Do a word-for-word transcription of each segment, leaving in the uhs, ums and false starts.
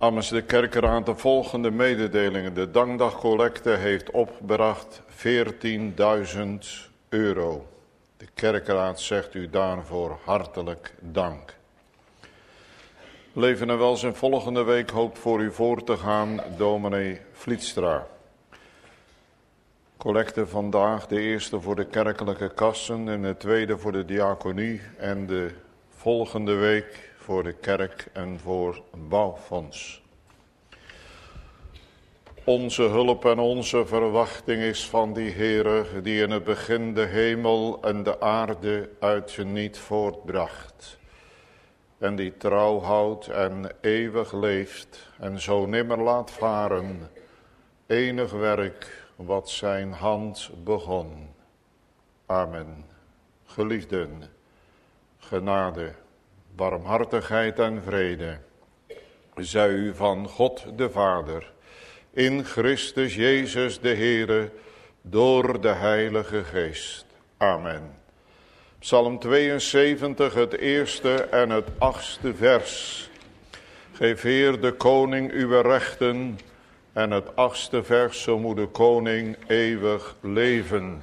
Namens de kerkraad de volgende mededelingen. De dankdagcollecte heeft opgebracht veertienduizend euro. De kerkraad zegt u daarvoor hartelijk dank. Leven en welzijn volgende week hoopt voor u voor te gaan dominee Vlietstra. Collecte vandaag, de eerste voor de kerkelijke kassen en de tweede voor de diaconie en de volgende week voor de kerk en voor een bouwfonds. Onze hulp en onze verwachting is van die Heere die in het begin de hemel en de aarde uit zijn niet voortbracht. En die trouw houdt en eeuwig leeft en zo nimmer laat varen. Enig werk wat zijn hand begon. Amen. Geliefden, genade, barmhartigheid en vrede zij u van God de Vader, in Christus Jezus de Heere, door de Heilige Geest. Amen. Psalm tweeënzeventig, het eerste en het achtste vers. Geef Heer de koning uw rechten. En het achtste vers, zo moet de koning eeuwig leven.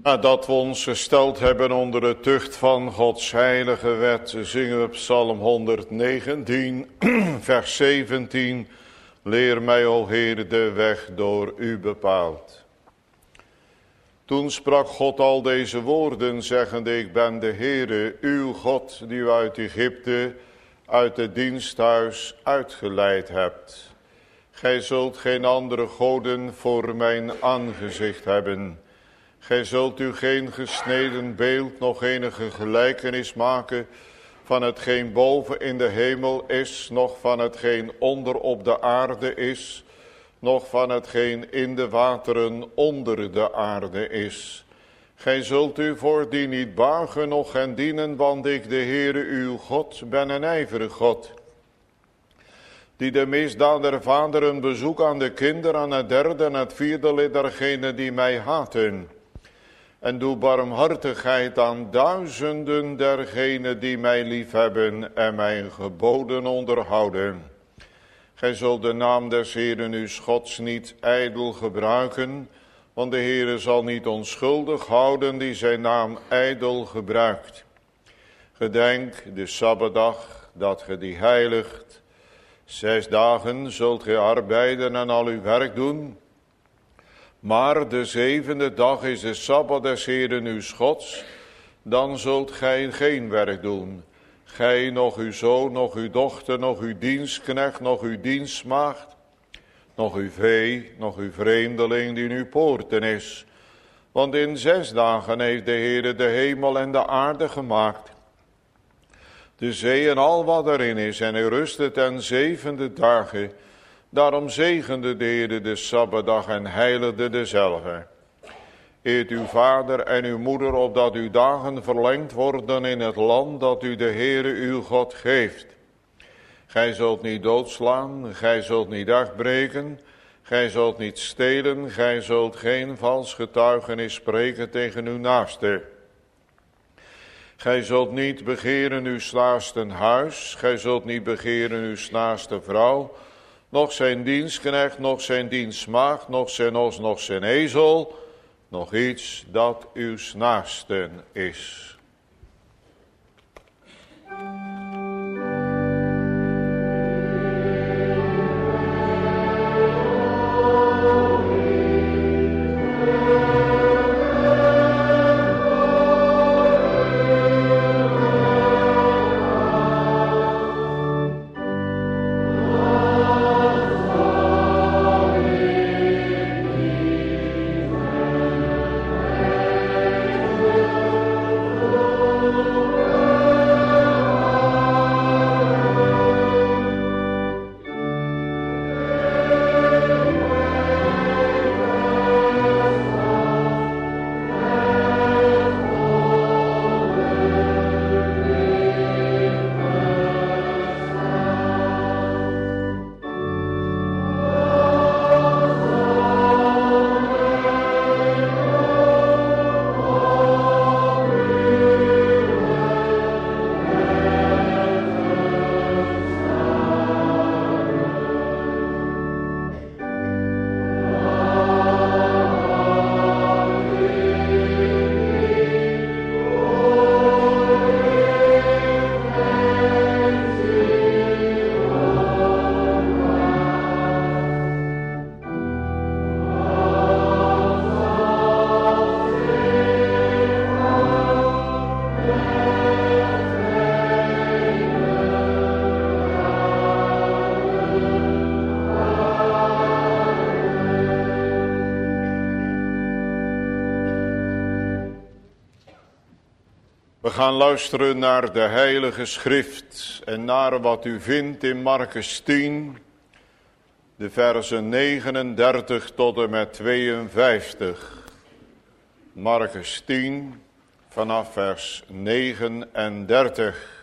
Nadat we ons gesteld hebben onder de tucht van Gods heilige wet, zingen we Psalm honderdnegentien, vers zeventien. Leer mij, o Heer, de weg door u bepaald. Toen sprak God al deze woorden, zeggende, ik ben de Heere, uw God, die u uit Egypte, uit het diensthuis uitgeleid hebt. Gij zult geen andere goden voor mijn aangezicht hebben. Gij zult u geen gesneden beeld, nog enige gelijkenis maken van hetgeen boven in de hemel is, nog van hetgeen onder op de aarde is, nog van hetgeen in de wateren onder de aarde is. Gij zult u voor die niet buigen, noch hen dienen, want ik, de Heere uw God, ben een ijverig God, die de misdaad der vaderen bezoek aan de kinderen, aan het derde en het vierde lid dergenen die mij haten. En doe barmhartigheid aan duizenden dergenen die mij liefhebben en mijn geboden onderhouden. Gij zult de naam des Heeren uw Gods niet ijdel gebruiken, want de Heere zal niet onschuldig houden die zijn naam ijdel gebruikt. Gedenk de Sabbatdag, dat ge die heiligt. Zes dagen zult gij arbeiden en al uw werk doen. Maar de zevende dag is de Sabbat des Heeren uw Gods, dan zult gij geen werk doen. Gij, nog uw zoon, nog uw dochter, nog uw dienstknecht, nog uw dienstmaagd, nog uw vee, nog uw vreemdeling die in uw poorten is. Want in zes dagen heeft de Heere de hemel en de aarde gemaakt, de zee en al wat erin is, en hij rustte ten zevende dagen. Daarom zegende de Heere de Sabbatdag en heiligde dezelve. Eert uw vader en uw moeder, opdat uw dagen verlengd worden in het land dat u de Heere uw God geeft. Gij zult niet doodslaan, gij zult niet afbreken, gij zult niet stelen, gij zult geen vals getuigenis spreken tegen uw naaste. Gij zult niet begeren uw naaste huis, gij zult niet begeren uw naaste vrouw, nog zijn dienstknecht, nog zijn dienstmaagd, nog zijn os, nog zijn ezel, nog iets dat uw naasten is. We gaan luisteren naar de Heilige Schrift en naar wat u vindt in Markus tien, de versen negenendertig tot en met tweeënvijftig. Markus tien, vanaf vers negenendertig.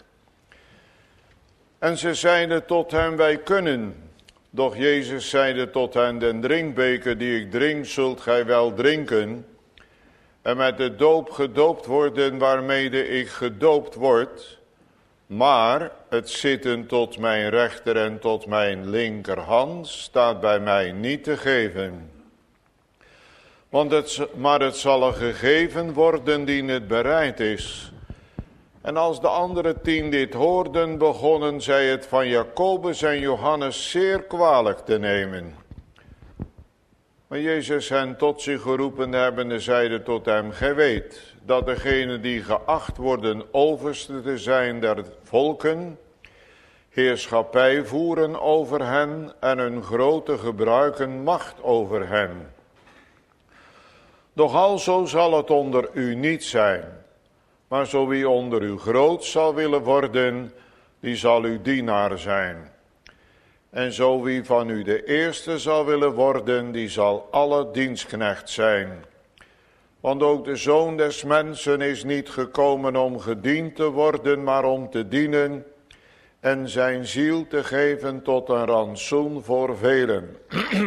En ze zeiden tot hem, wij kunnen. Doch Jezus zeide tot hen, den drinkbeker die ik drink, zult gij wel drinken. En met de doop gedoopt worden waarmede ik gedoopt word. Maar het zitten tot mijn rechter en tot mijn linkerhand staat bij mij niet te geven. Want het, maar het zal er gegeven worden die het bereid is. En als de andere tien dit hoorden, begonnen zij het van Jacobus en Johannes zeer kwalijk te nemen. Maar Jezus hen tot zich geroepen hebbende, zeide tot hem: gij weet dat degenen die geacht worden overste te zijn der volken, heerschappij voeren over hen en hun grote gebruiken macht over hen. Doch alzo zal het onder u niet zijn. Maar zo wie onder u groot zal willen worden, die zal uw dienaar zijn. En zo wie van u de eerste zal willen worden, die zal alle dienstknecht zijn. Want ook de Zoon des Mensen is niet gekomen om gediend te worden, maar om te dienen en zijn ziel te geven tot een rantsoen voor velen.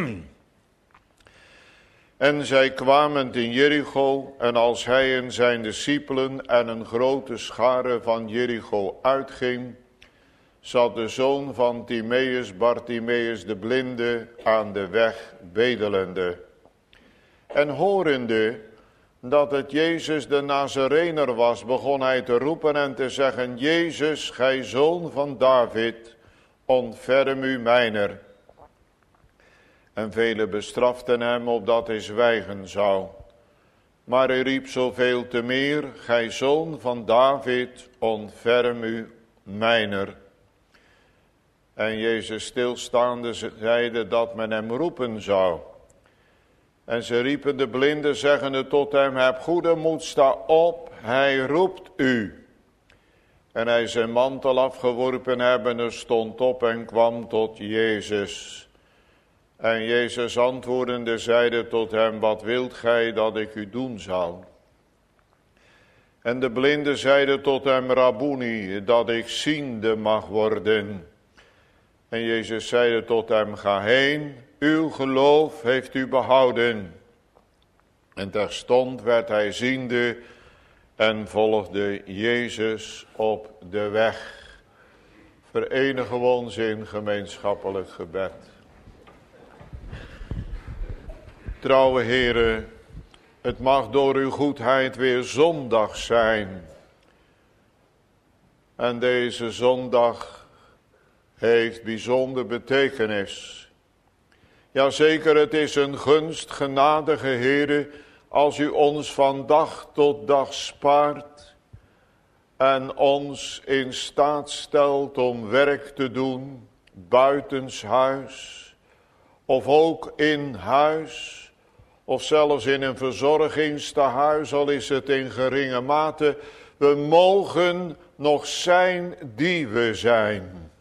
En zij kwamen in Jericho, en als hij en zijn discipelen en een grote schare van Jericho uitging, zat de zoon van Timeus, Bartimeus de blinde, aan de weg bedelende. En horende dat het Jezus de Nazarener was, begon hij te roepen en te zeggen: Jezus, gij zoon van David, ontferm u mijner. En velen bestraften hem opdat hij zwijgen zou. Maar hij riep zoveel te meer: gij zoon van David, ontferm u mijner. En Jezus stilstaande zeide dat men hem roepen zou. En ze riepen de blinde, zeggende tot hem: heb goede moed, sta op, hij roept u. En hij zijn mantel afgeworpen hebbende stond op en kwam tot Jezus. En Jezus antwoordende zeide tot hem: wat wilt gij dat ik u doen zal? En de blinde zeide tot hem: Rabboni, dat ik ziende mag worden. En Jezus zeide tot hem: ga heen, uw geloof heeft u behouden. En terstond werd hij ziende en volgde Jezus op de weg. Verenigen we ons in gemeenschappelijk gebed. Trouwe Heren, het mag door uw goedheid weer zondag zijn. En deze zondag heeft bijzonder betekenis. Jazeker, het is een gunst, genadige Heere, als u ons van dag tot dag spaart en ons in staat stelt om werk te doen, buitenshuis of ook in huis, of zelfs in een verzorgingstehuis, al is het in geringe mate. We mogen nog zijn die we zijn.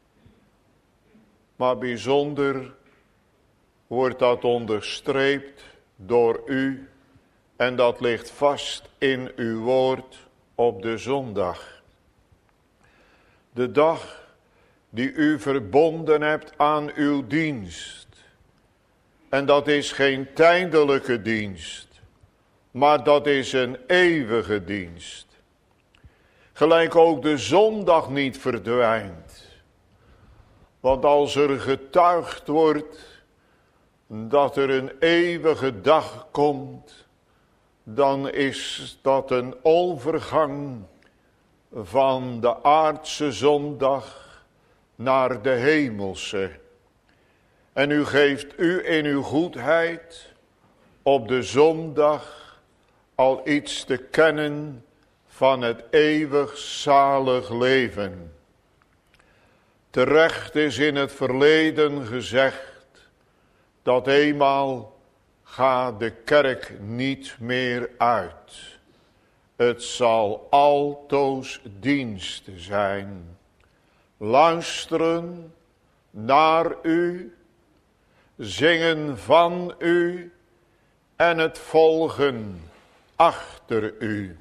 Maar bijzonder wordt dat onderstreept door u. En dat ligt vast in uw woord op de zondag. De dag die u verbonden hebt aan uw dienst. En dat is geen tijdelijke dienst, maar dat is een eeuwige dienst. Gelijk ook de zondag niet verdwijnt. Want als er getuigd wordt dat er een eeuwige dag komt, dan is dat een overgang van de aardse zondag naar de hemelse. En u geeft u in uw goedheid op de zondag al iets te kennen van het eeuwig zalig leven. Terecht is in het verleden gezegd dat eenmaal gaat de kerk niet meer uit. Het zal altoos dienst zijn. Luisteren naar u, zingen van u en het volgen achter u.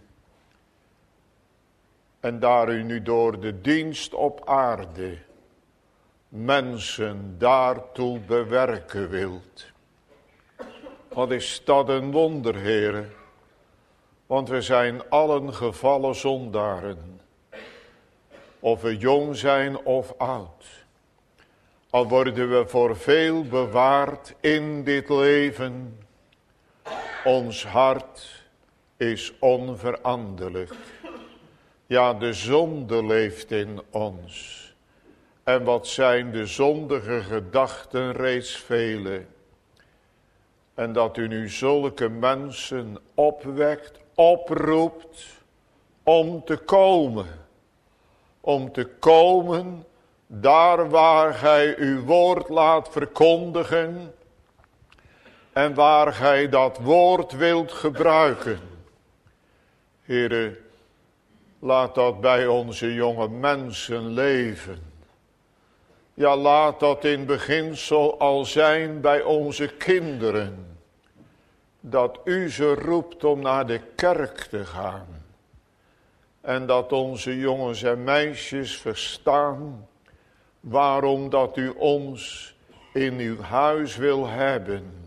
En daar u nu door de dienst op aarde mensen daartoe bewerken wilt. Wat is dat een wonder, Heere. Want we zijn allen gevallen zondaren. Of we jong zijn of oud. Al worden we voor veel bewaard in dit leven. Ons hart is onveranderlijk. Ja, de zonde leeft in ons. En wat zijn de zondige gedachten reeds vele. En dat u nu zulke mensen opwekt, oproept om te komen. Om te komen daar waar gij uw woord laat verkondigen. En waar gij dat woord wilt gebruiken. Heere, laat dat bij onze jonge mensen leven. Ja, laat dat in beginsel al zijn bij onze kinderen. Dat u ze roept om naar de kerk te gaan. En dat onze jongens en meisjes verstaan waarom dat u ons in uw huis wil hebben.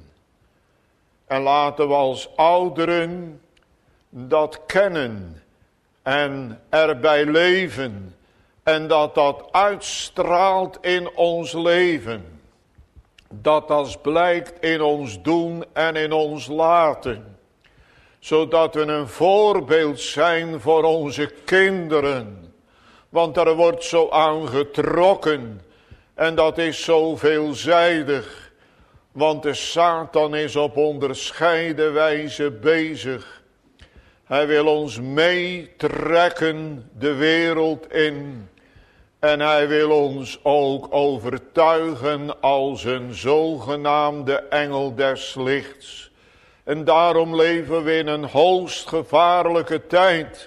En laten we als ouderen dat kennen en erbij leven. En dat dat uitstraalt in ons leven. Dat dat blijkt in ons doen en in ons laten. Zodat we een voorbeeld zijn voor onze kinderen. Want er wordt zo aan getrokken. En dat is zo veelzijdig. Want de Satan is op onderscheiden wijze bezig. Hij wil ons meetrekken de wereld in. En hij wil ons ook overtuigen als een zogenaamde engel des lichts. En daarom leven we in een hoogst gevaarlijke tijd.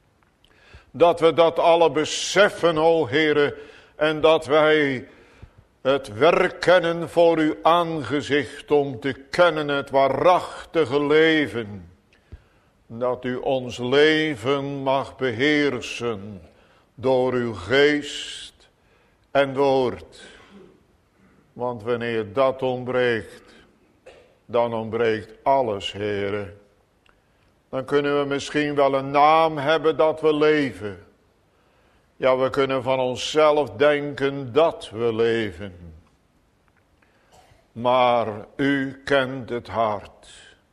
Dat we dat alle beseffen, o Heere. En dat wij het werk kennen voor uw aangezicht. Om te kennen het waarachtige leven. Dat u ons leven mag beheersen. Door uw geest en woord. Want wanneer dat ontbreekt. Dan ontbreekt alles, Heere. Dan kunnen we misschien wel een naam hebben dat we leven. Ja, we kunnen van onszelf denken dat we leven. Maar u kent het hart.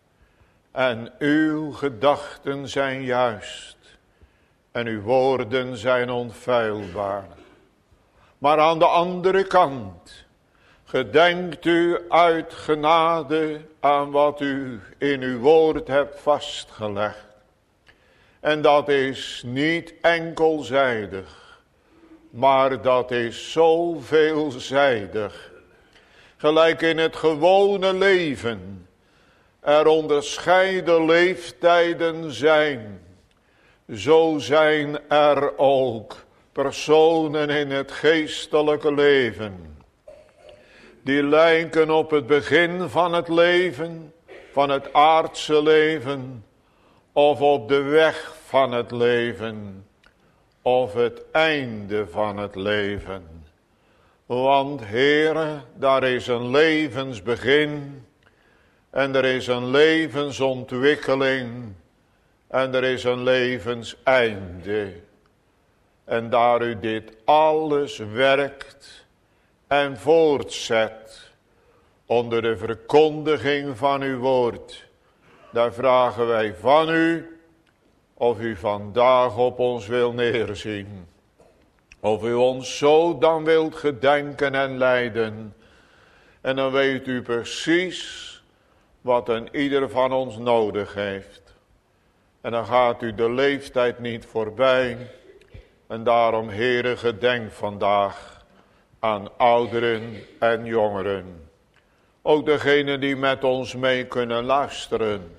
En uw gedachten zijn juist. En uw woorden zijn onfeilbaar. Maar aan de andere kant. Gedenkt u uit genade aan wat u in uw woord hebt vastgelegd. En dat is niet enkelzijdig. Maar dat is zo veelzijdig. Gelijk in het gewone leven. Er onderscheiden leeftijden zijn. Zo zijn er ook personen in het geestelijke leven. Die lijken op het begin van het leven, van het aardse leven. Of op de weg van het leven. Of het einde van het leven. Want Heere, daar is een levensbegin. En er is een levensontwikkeling. En er is een levenseinde. En daar u dit alles werkt en voortzet onder de verkondiging van uw woord. Daar vragen wij van u of u vandaag op ons wil neerzien. Of u ons zo dan wilt gedenken en leiden. En dan weet u precies wat een ieder van ons nodig heeft. En dan gaat u de leeftijd niet voorbij. En daarom, Heere, gedenk vandaag aan ouderen en jongeren. Ook degenen die met ons mee kunnen luisteren.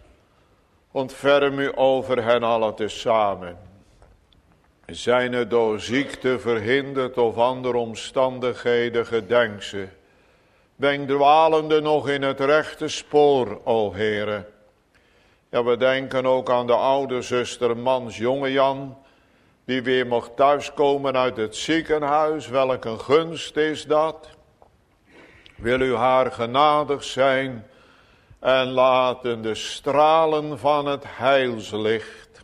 Ontferm u over hen allen tezamen. Zijn er door ziekte verhinderd of andere omstandigheden, gedenk ze. Breng dwalende nog in het rechte spoor, o Heere. Ja, we denken ook aan de oude zuster Mans jonge Jan, die weer mocht thuiskomen uit het ziekenhuis. Welk een gunst is dat. Wil u haar genadig zijn en laten de stralen van het heilslicht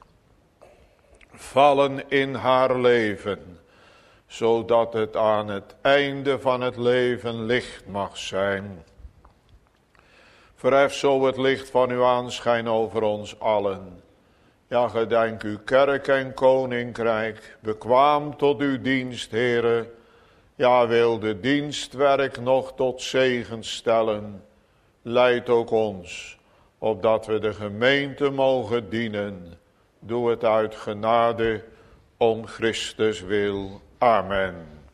vallen in haar leven, zodat het aan het einde van het leven licht mag zijn. Verhef zo het licht van uw aanschijn over ons allen. Ja, gedenk uw kerk en koninkrijk, bekwaam tot uw dienst, Heere. Ja, wil de dienstwerk nog tot zegen stellen. Leid ook ons, opdat we de gemeente mogen dienen. Doe het uit genade, om Christus wil. Amen.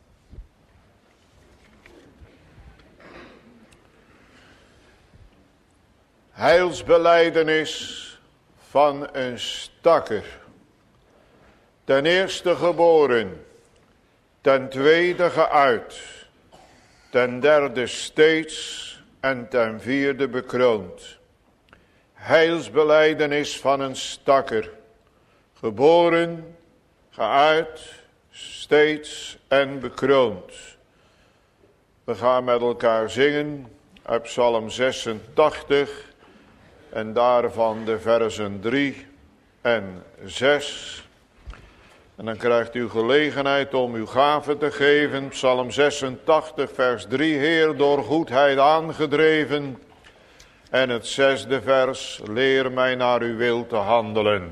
Heilsbelijdenis van een stakker. Ten eerste geboren, ten tweede geuit, ten derde steeds en ten vierde bekroond. Heilsbelijdenis van een stakker. Geboren, geuit, steeds en bekroond. We gaan met elkaar zingen uit Psalm zesentachtig en daarvan de versen drie en zes. En dan krijgt u gelegenheid om uw gave te geven. Psalm zesentachtig vers drie. Heer, door goedheid aangedreven. En het zesde vers. Leer mij naar uw wil te handelen.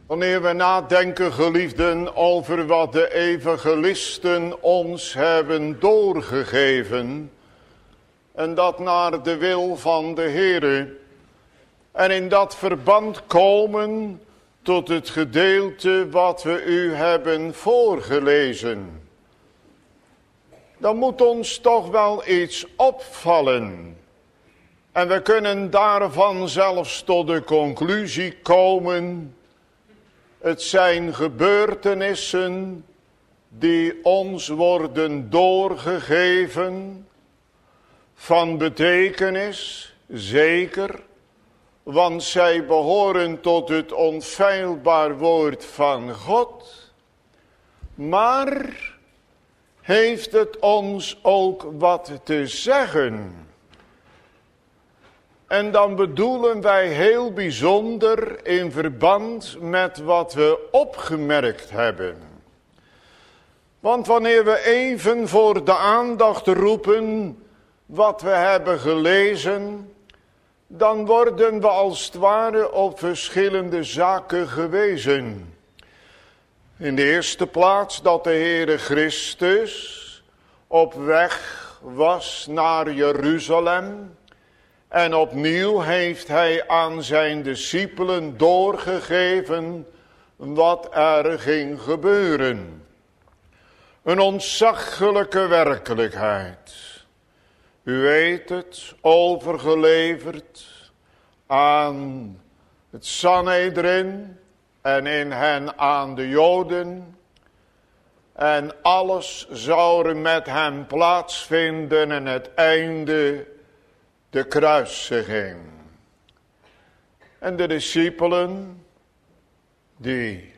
Wanneer we nadenken, geliefden, over wat de evangelisten ons hebben doorgegeven, en dat naar de wil van de Heere, en in dat verband komen tot het gedeelte wat we u hebben voorgelezen, dan moet ons toch wel iets opvallen. En we kunnen daarvan zelfs tot de conclusie komen: het zijn gebeurtenissen die ons worden doorgegeven, van betekenis, zeker, want zij behoren tot het onfeilbaar woord van God. Maar heeft het ons ook wat te zeggen? En dan bedoelen wij heel bijzonder in verband met wat we opgemerkt hebben. Want wanneer we even voor de aandacht roepen wat we hebben gelezen, dan worden we als het ware op verschillende zaken gewezen. In de eerste plaats dat de Heere Christus op weg was naar Jeruzalem. En opnieuw heeft hij aan zijn discipelen doorgegeven wat er ging gebeuren. Een ontzaglijke werkelijkheid. U weet het, overgeleverd aan het Sanhedrin en in hen aan de Joden. En alles zou er met hem plaatsvinden en het einde de kruisiging. En de discipelen die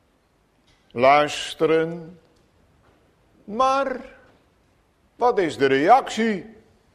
luisteren. Maar wat is de reactie?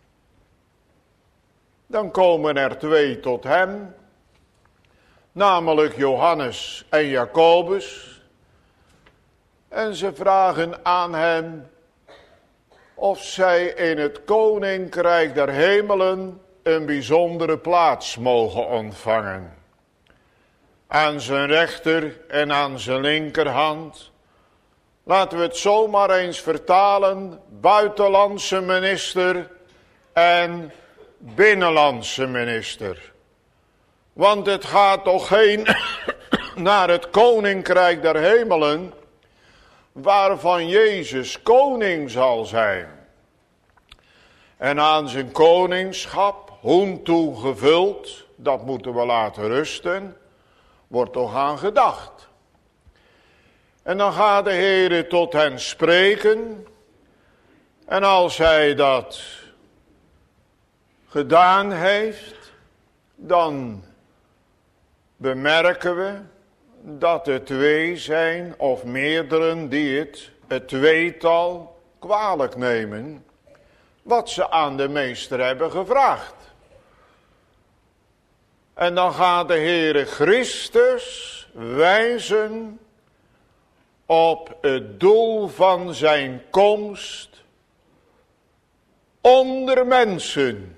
Dan komen er twee tot hem, namelijk Johannes en Jacobus. En ze vragen aan hem of zij in het koninkrijk der hemelen een bijzondere plaats mogen ontvangen. Aan zijn rechter en aan zijn linkerhand. Laten we het zomaar eens vertalen: buitenlandse minister en binnenlandse minister. Want het gaat toch heen naar het koninkrijk der hemelen, waarvan Jezus koning zal zijn. En aan zijn koningschap, hoe toe gevuld, dat moeten we laten rusten, wordt toch aan gedacht. En dan gaat de Heere tot hen spreken. En als hij dat gedaan heeft, dan bemerken we dat er twee zijn of meerderen die het, het tweetal kwalijk nemen, wat ze aan de meester hebben gevraagd. En dan gaat de Heere Christus wijzen op het doel van zijn komst onder mensen.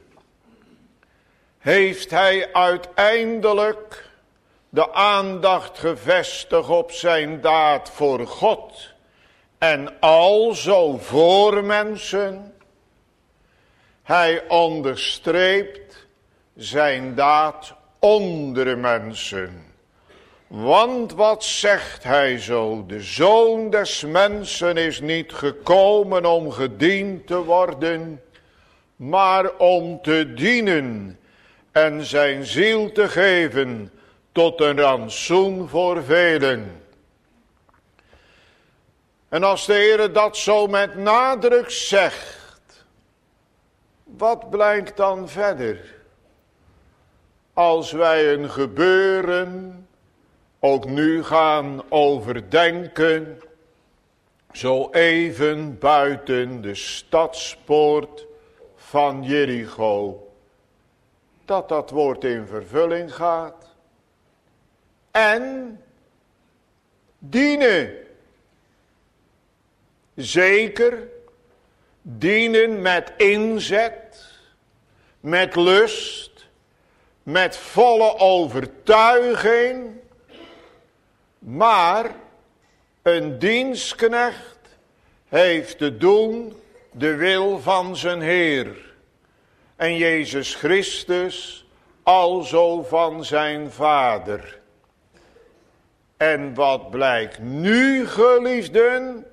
Heeft hij uiteindelijk de aandacht gevestigd op zijn daad voor God en alzo voor mensen. Hij onderstreept zijn daad onder mensen. Want wat zegt hij zo? De Zoon des mensen is niet gekomen om gediend te worden, maar om te dienen en zijn ziel te geven tot een rantsoen voor velen. En als de Heer dat zo met nadruk zegt, wat blijkt dan verder? Als wij een gebeuren ook nu gaan overdenken, zo even buiten de stadspoort van Jericho, dat dat woord in vervulling gaat. En dienen. Zeker, dienen met inzet, met lust, met volle overtuiging. Maar een dienstknecht heeft te doen de wil van zijn Heer. En Jezus Christus alzo van zijn Vader. En wat blijkt nu, geliefden?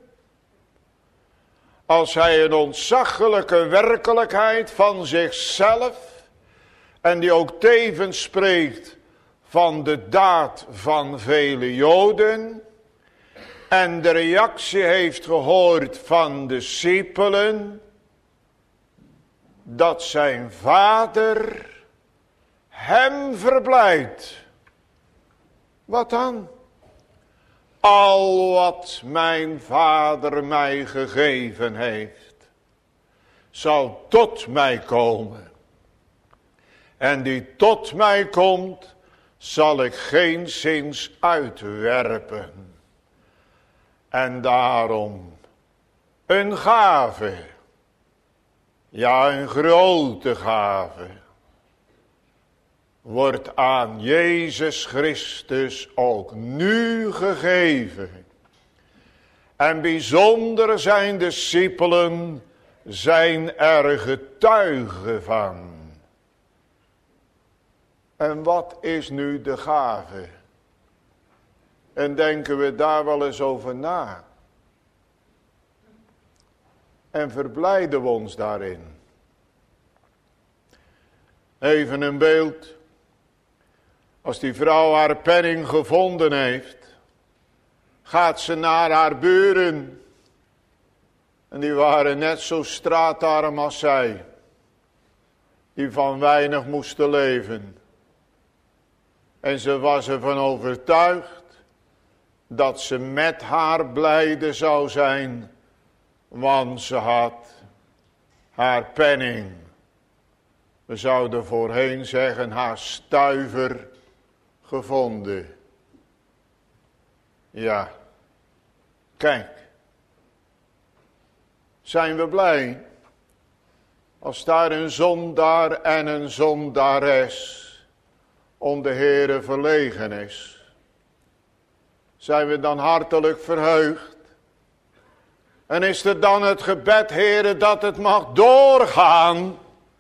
Als hij een ontzaglijke werkelijkheid van zichzelf, en die ook tevens spreekt van de daad van vele Joden, en de reactie heeft gehoord van de discipelen, dat zijn Vader hem verblijdt. Wat dan? Al wat mijn Vader mij gegeven heeft, zal tot mij komen. En die tot mij komt, zal ik geenszins uitwerpen. En daarom een gave, ja een grote gave, wordt aan Jezus Christus ook nu gegeven. En bijzonder zijn de discipelen zijn er getuigen van. En wat is nu de gave? En denken we daar wel eens over na? En verblijden we ons daarin? Even een beeld. Als die vrouw haar penning gevonden heeft, gaat ze naar haar buren. En die waren net zo straatarm als zij. Die van weinig moesten leven. En ze was ervan overtuigd dat ze met haar blijde zou zijn. Want ze had haar penning. We zouden voorheen zeggen haar stuiver gevonden. Ja, kijk. Zijn we blij als daar een zondaar en een zondares om de Heere verlegen is? Zijn we dan hartelijk verheugd? En is er dan het gebed, Heere, dat het mag doorgaan?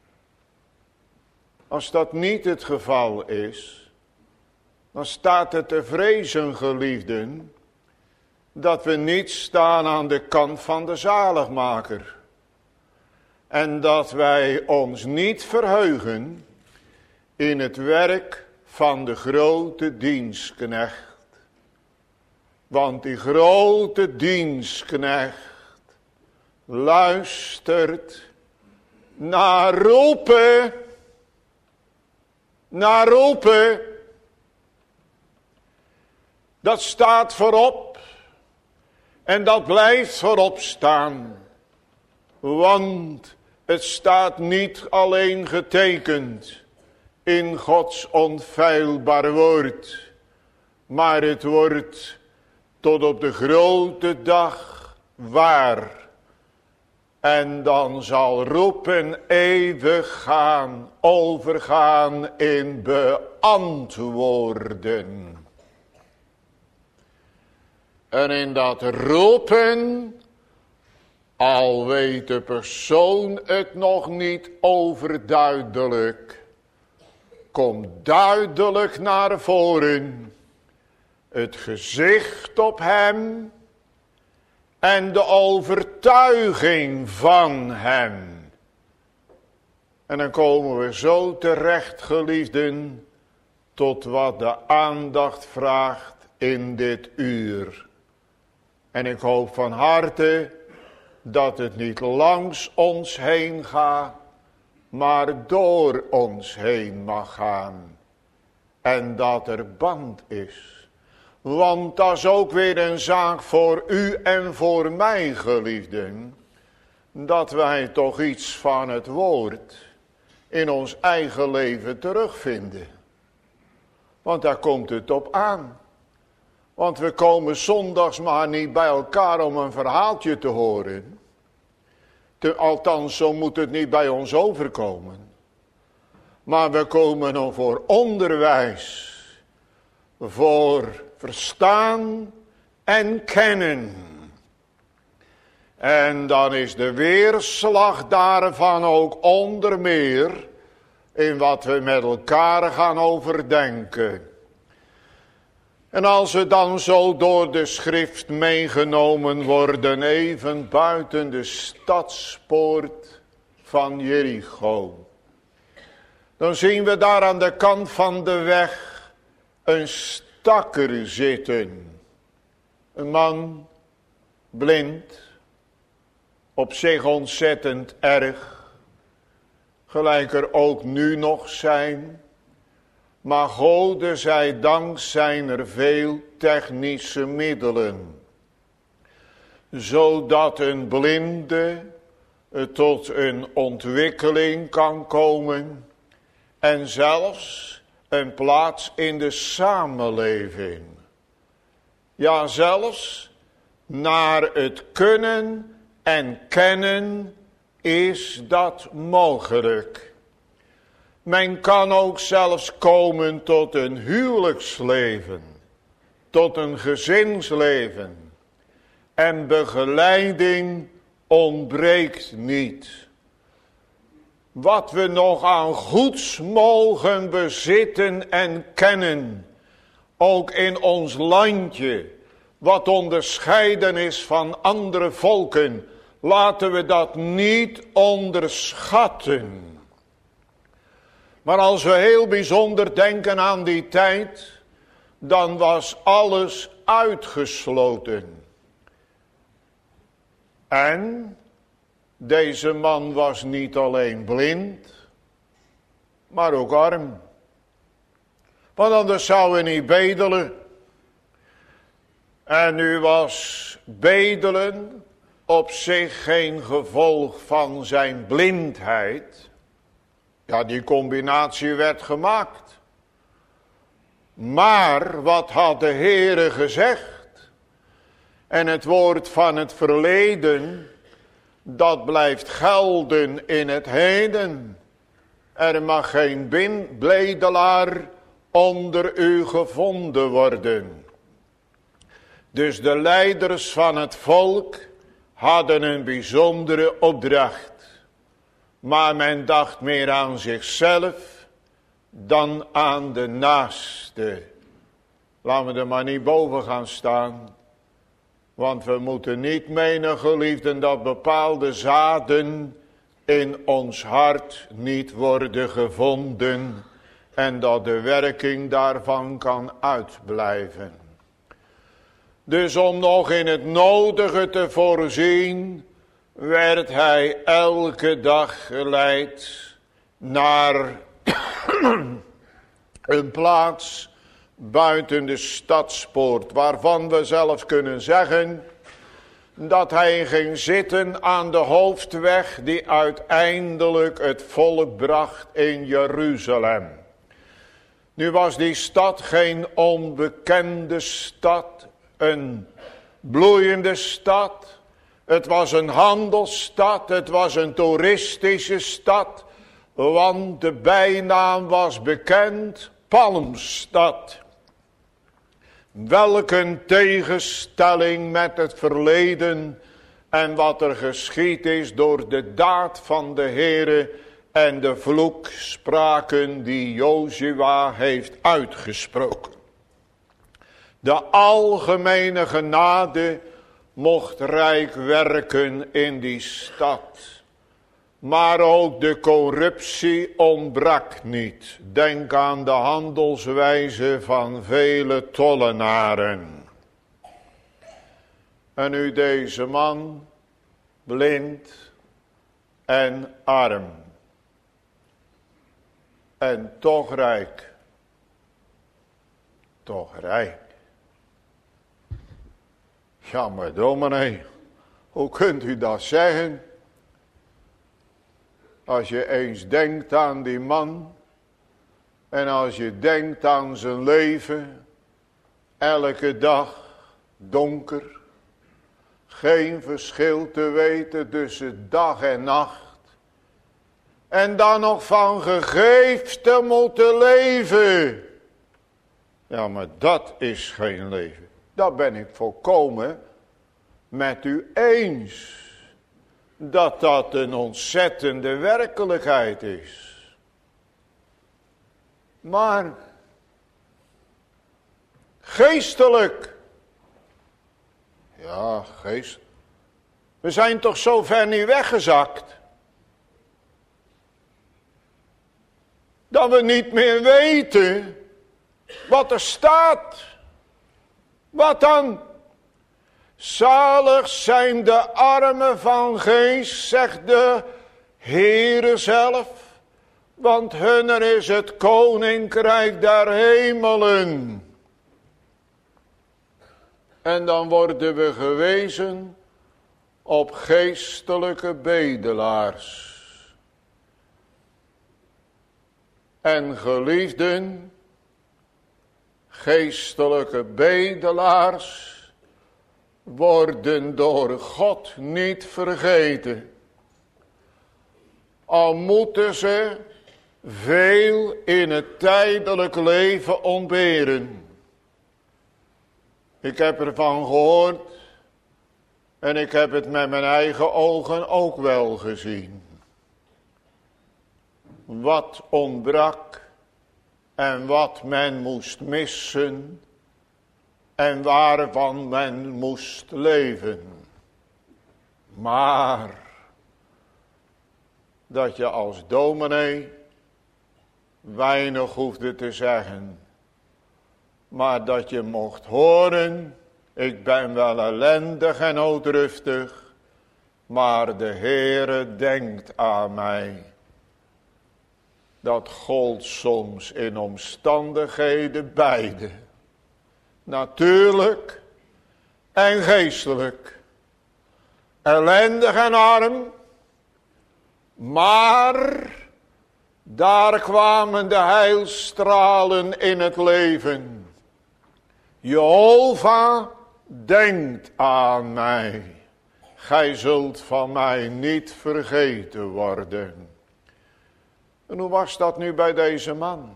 Als dat niet het geval is, dan staat het te vrezen, geliefden, dat we niet staan aan de kant van de zaligmaker. En dat wij ons niet verheugen in het werk van de grote dienstknecht. Want die grote dienstknecht luistert naar roepen, naar roepen. Dat staat voorop en dat blijft voorop staan. Want het staat niet alleen getekend in Gods onfeilbaar woord, maar het wordt tot op de grote dag waar. En dan zal roepen eeuwig gaan, overgaan in beantwoorden. En in dat roepen, al weet de persoon het nog niet overduidelijk, komt duidelijk naar voren het gezicht op hem en de overtuiging van hem. En dan komen we zo terecht, geliefden, tot wat de aandacht vraagt in dit uur. En ik hoop van harte dat het niet langs ons heen gaat, maar door ons heen mag gaan. En dat er band is. Want dat is ook weer een zaak voor u en voor mij, geliefden. Dat wij toch iets van het woord in ons eigen leven terugvinden. Want daar komt het op aan. Want we komen zondags maar niet bij elkaar om een verhaaltje te horen. Te, althans, zo moet het niet bij ons overkomen. Maar we komen dan voor onderwijs. Voor verstaan en kennen. En dan is de weerslag daarvan ook onder meer in wat we met elkaar gaan overdenken. En als we dan zo door de schrift meegenomen worden, even buiten de stadspoort van Jericho, dan zien we daar aan de kant van de weg een stakker zitten. Een man, blind, op zich ontzettend erg, gelijk er ook nu nog zijn. Maar Gode zij dank zijn er veel technische middelen, zodat een blinde tot een ontwikkeling kan komen en zelfs een plaats in de samenleving. Ja, zelfs naar het kunnen en kennen is dat mogelijk. Men kan ook zelfs komen tot een huwelijksleven, tot een gezinsleven. En begeleiding ontbreekt niet. Wat we nog aan goeds mogen bezitten en kennen, ook in ons landje, wat onderscheiden is van andere volken, laten we dat niet onderschatten. Maar als we heel bijzonder denken aan die tijd, dan was alles uitgesloten. En deze man was niet alleen blind, maar ook arm. Want anders zou hij niet bedelen. En nu was bedelen op zich geen gevolg van zijn blindheid. Ja, die combinatie werd gemaakt. Maar wat had de Heere gezegd? En het woord van het verleden, dat blijft gelden in het heden. Er mag geen bedelaar onder u gevonden worden. Dus de leiders van het volk hadden een bijzondere opdracht. Maar men dacht meer aan zichzelf dan aan de naaste. Laten we er maar niet boven gaan staan. Want we moeten niet menen, geliefden, dat bepaalde zaden in ons hart niet worden gevonden. En dat de werking daarvan kan uitblijven. Dus om nog in het nodige te voorzien, werd hij elke dag geleid naar een plaats buiten de stadspoort, waarvan we zelfs kunnen zeggen dat hij ging zitten aan de hoofdweg die uiteindelijk het volk bracht in Jeruzalem. Nu was die stad geen onbekende stad, een bloeiende stad. Het was een handelsstad, het was een toeristische stad, want de bijnaam was bekend, Palmstad. Welk een tegenstelling met het verleden en wat er geschied is door de daad van de Heere en de vloekspraken die Jozua heeft uitgesproken. De algemene genade mocht rijk werken in die stad. Maar ook de corruptie ontbrak niet. Denk aan de handelswijze van vele tollenaren. En nu deze man, blind en arm. En toch rijk. Toch rijk. Ja, maar dominee, hoe kunt u dat zeggen? Als je eens denkt aan die man en als je denkt aan zijn leven, elke dag donker, geen verschil te weten tussen dag en nacht. En dan nog van gegrift te moeten leven. Ja, maar dat is geen leven. Dat ben ik volkomen met u eens. Dat dat een ontzettende werkelijkheid is. Maar geestelijk. Ja, geest. We zijn toch zo ver niet weggezakt. Dat we niet meer weten wat er staat. Wat dan? Zalig zijn de armen van geest, zegt de Heere zelf. Want hunner is het koninkrijk der hemelen. En dan worden we gewezen op geestelijke bedelaars. En geliefden, geestelijke bedelaars worden door God niet vergeten. Al moeten ze veel in het tijdelijk leven ontberen. Ik heb ervan gehoord en ik heb het met mijn eigen ogen ook wel gezien. Wat ontbrak en wat men moest missen en waarvan men moest leven. Maar dat je als dominee weinig hoefde te zeggen, maar dat je mocht horen, ik ben wel ellendig en noodruftig, maar de Heere denkt aan mij. Dat gold soms in omstandigheden beide. Natuurlijk en geestelijk. Ellendig en arm. Maar daar kwamen de heilstralen in het leven. Jehovah denkt aan mij. Gij zult van mij niet vergeten worden. En hoe was dat nu bij deze man?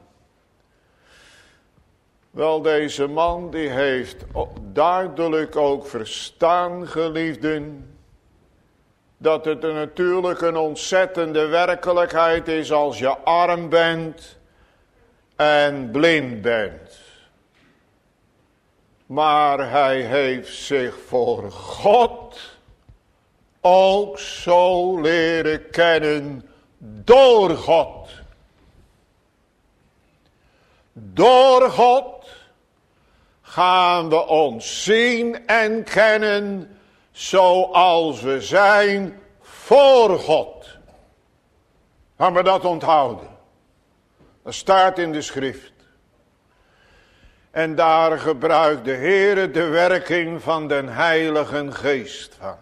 Wel, deze man die heeft duidelijk ook verstaan, geliefden, dat het natuurlijk een ontzettende werkelijkheid is als je arm bent en blind bent. Maar hij heeft zich voor God ook zo leren kennen door God. Door God gaan we ons zien en kennen zoals we zijn voor God. Gaan we dat onthouden. Dat staat in de schrift. En daar gebruikt de Heere de werking van den Heilige Geest van.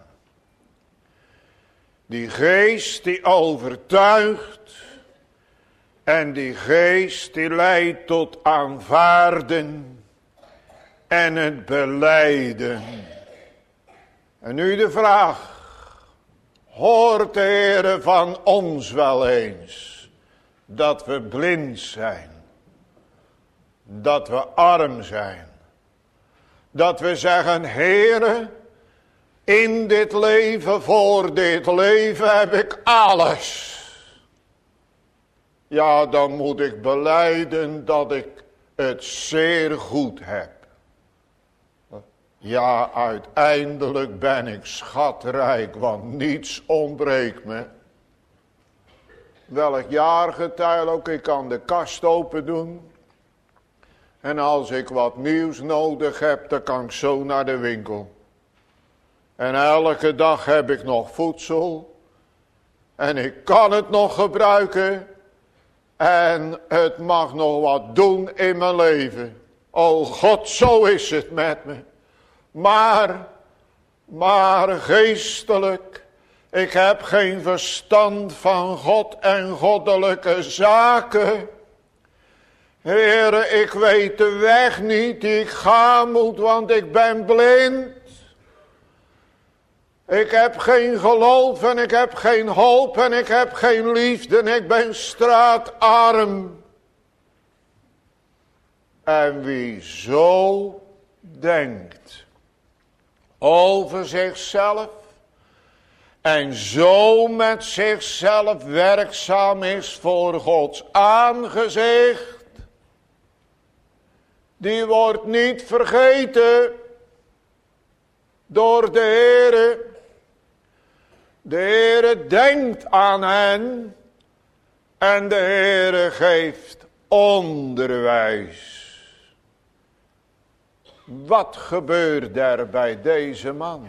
Die geest die overtuigt. En die geest die leidt tot aanvaarden. En het belijden. En nu de vraag. Hoort de Heere van ons wel eens. Dat we blind zijn. Dat we arm zijn. Dat we zeggen, Heere, in dit leven, voor dit leven heb ik alles. Ja, dan moet ik belijden dat ik het zeer goed heb. Ja, uiteindelijk ben ik schatrijk, want niets ontbreekt me. Welk jaargetal ook, ik kan de kast open doen. En als ik wat nieuws nodig heb, dan kan ik zo naar de winkel. En elke dag heb ik nog voedsel. En ik kan het nog gebruiken. En het mag nog wat doen in mijn leven. O God, zo is het met me. Maar, maar geestelijk, ik heb geen verstand van God en goddelijke zaken. Heere, ik weet de weg niet die ik gaan moet, want ik ben blind. Ik heb geen geloof en ik heb geen hoop en ik heb geen liefde en ik ben straatarm. En wie zo denkt over zichzelf en zo met zichzelf werkzaam is voor Gods aangezicht, die wordt niet vergeten door de Heere. De Heere denkt aan hen en de Heere geeft onderwijs. Wat gebeurt er bij deze man?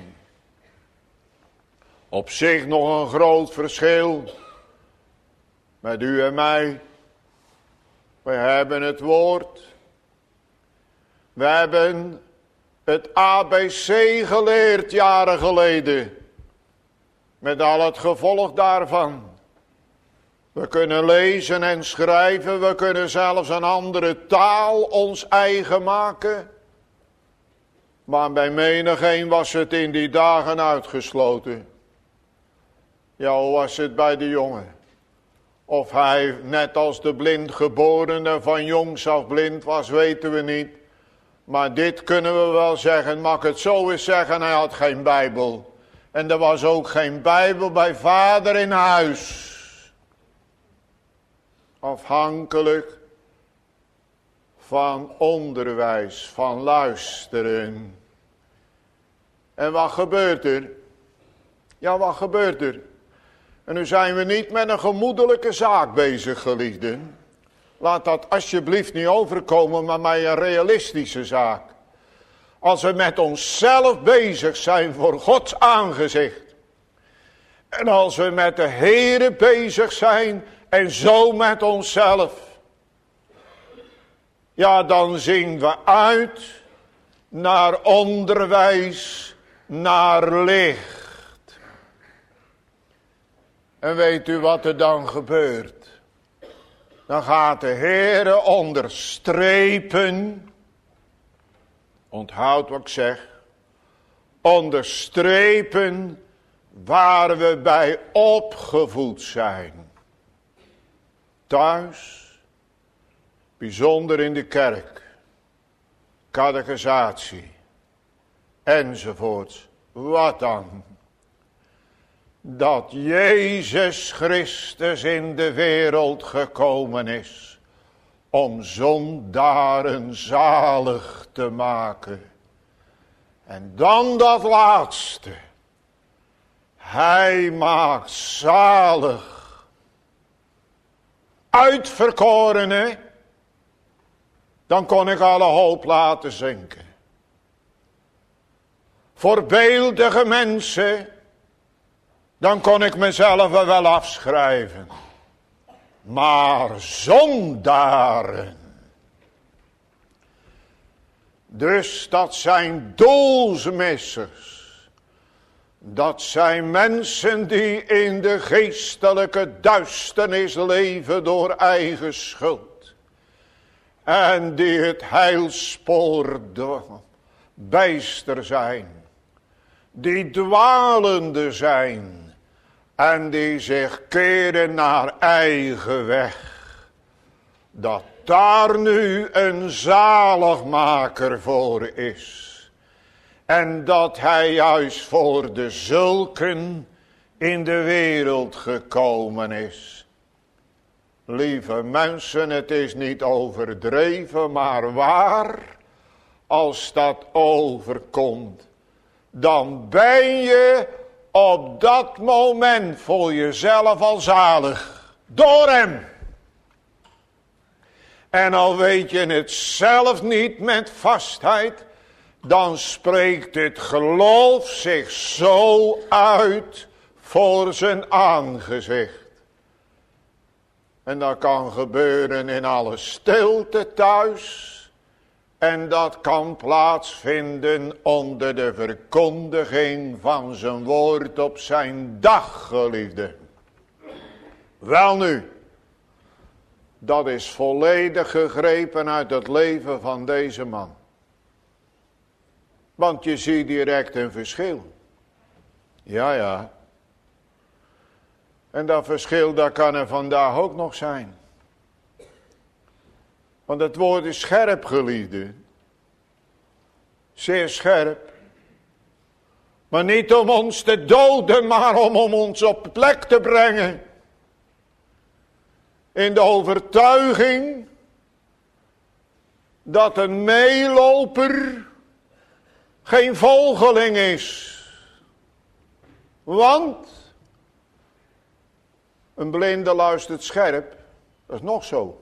Op zich nog een groot verschil met u en mij. We hebben het woord. We hebben het A B C geleerd jaren geleden. Met al het gevolg daarvan. We kunnen lezen en schrijven. We kunnen zelfs een andere taal ons eigen maken. Maar bij menigeen was het in die dagen uitgesloten. Ja, hoe was het bij de jongen? Of hij net als de blindgeborene van jongs af blind was, weten we niet. Maar dit kunnen we wel zeggen, mag ik het zo eens zeggen, hij had geen Bijbel. En er was ook geen Bijbel bij vader in huis. Afhankelijk van onderwijs, van luisteren. En wat gebeurt er? Ja, wat gebeurt er? En nu zijn we niet met een gemoedelijke zaak bezig, geliefden. Laat dat alsjeblieft niet overkomen, maar met een realistische zaak. Als we met onszelf bezig zijn voor Gods aangezicht. En als we met de Heere bezig zijn en zo met onszelf. Ja, dan zien we uit naar onderwijs, naar licht. En weet u wat er dan gebeurt? Dan gaat de Heere onderstrepen. Onthoud wat ik zeg. Onderstrepen waar we bij opgevoed zijn. Thuis. Bijzonder in de kerk. Catechisatie. Enzovoort. Wat dan? Dat Jezus Christus in de wereld gekomen is. Om zondaren zalig te maken. En dan dat laatste. Hij maakt zalig. Uitverkorenen. Dan kon ik alle hoop laten zinken. Voorbeeldige mensen. Dan kon ik mezelf wel afschrijven. Maar zondaren. Dus dat zijn doelsmissers. Dat zijn mensen die in de geestelijke duisternis leven door eigen schuld. En die het heilspoor bijster zijn. Die dwalende zijn. En die zich keren naar eigen weg. Dat daar nu een zaligmaker voor is. En dat hij juist voor de zulken in de wereld gekomen is. Lieve mensen, het is niet overdreven, maar waar. Als dat overkomt, dan ben je op dat moment voor jezelf al zalig. Door hem. En al weet je het zelf niet met vastheid, dan spreekt het geloof zich zo uit voor zijn aangezicht. En dat kan gebeuren in alle stilte thuis. En dat kan plaatsvinden onder de verkondiging van zijn woord op zijn dag, geliefde. Welnu, dat is volledig gegrepen uit het leven van deze man. Want je ziet direct een verschil. Ja, ja. En dat verschil, dat kan er vandaag ook nog zijn. Want het woord is scherp, geliefde. Zeer scherp. Maar niet om ons te doden, maar om, om ons op de plek te brengen. In de overtuiging dat een meeloper geen volgeling is. Want een blinde luistert scherp. Dat is nog zo.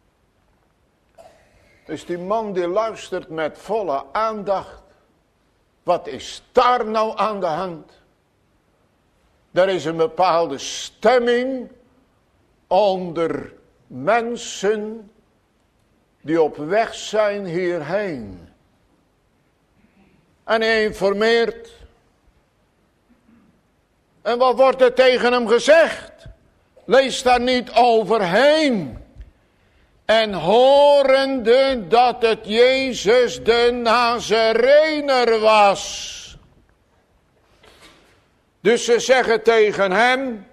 Dus die man die luistert met volle aandacht. Wat is daar nou aan de hand? Er is een bepaalde stemming onder mensen die op weg zijn hierheen. En hij informeert. En wat wordt er tegen hem gezegd? Lees daar niet overheen. En horende dat het Jezus de Nazarener was. Dus ze zeggen tegen hem: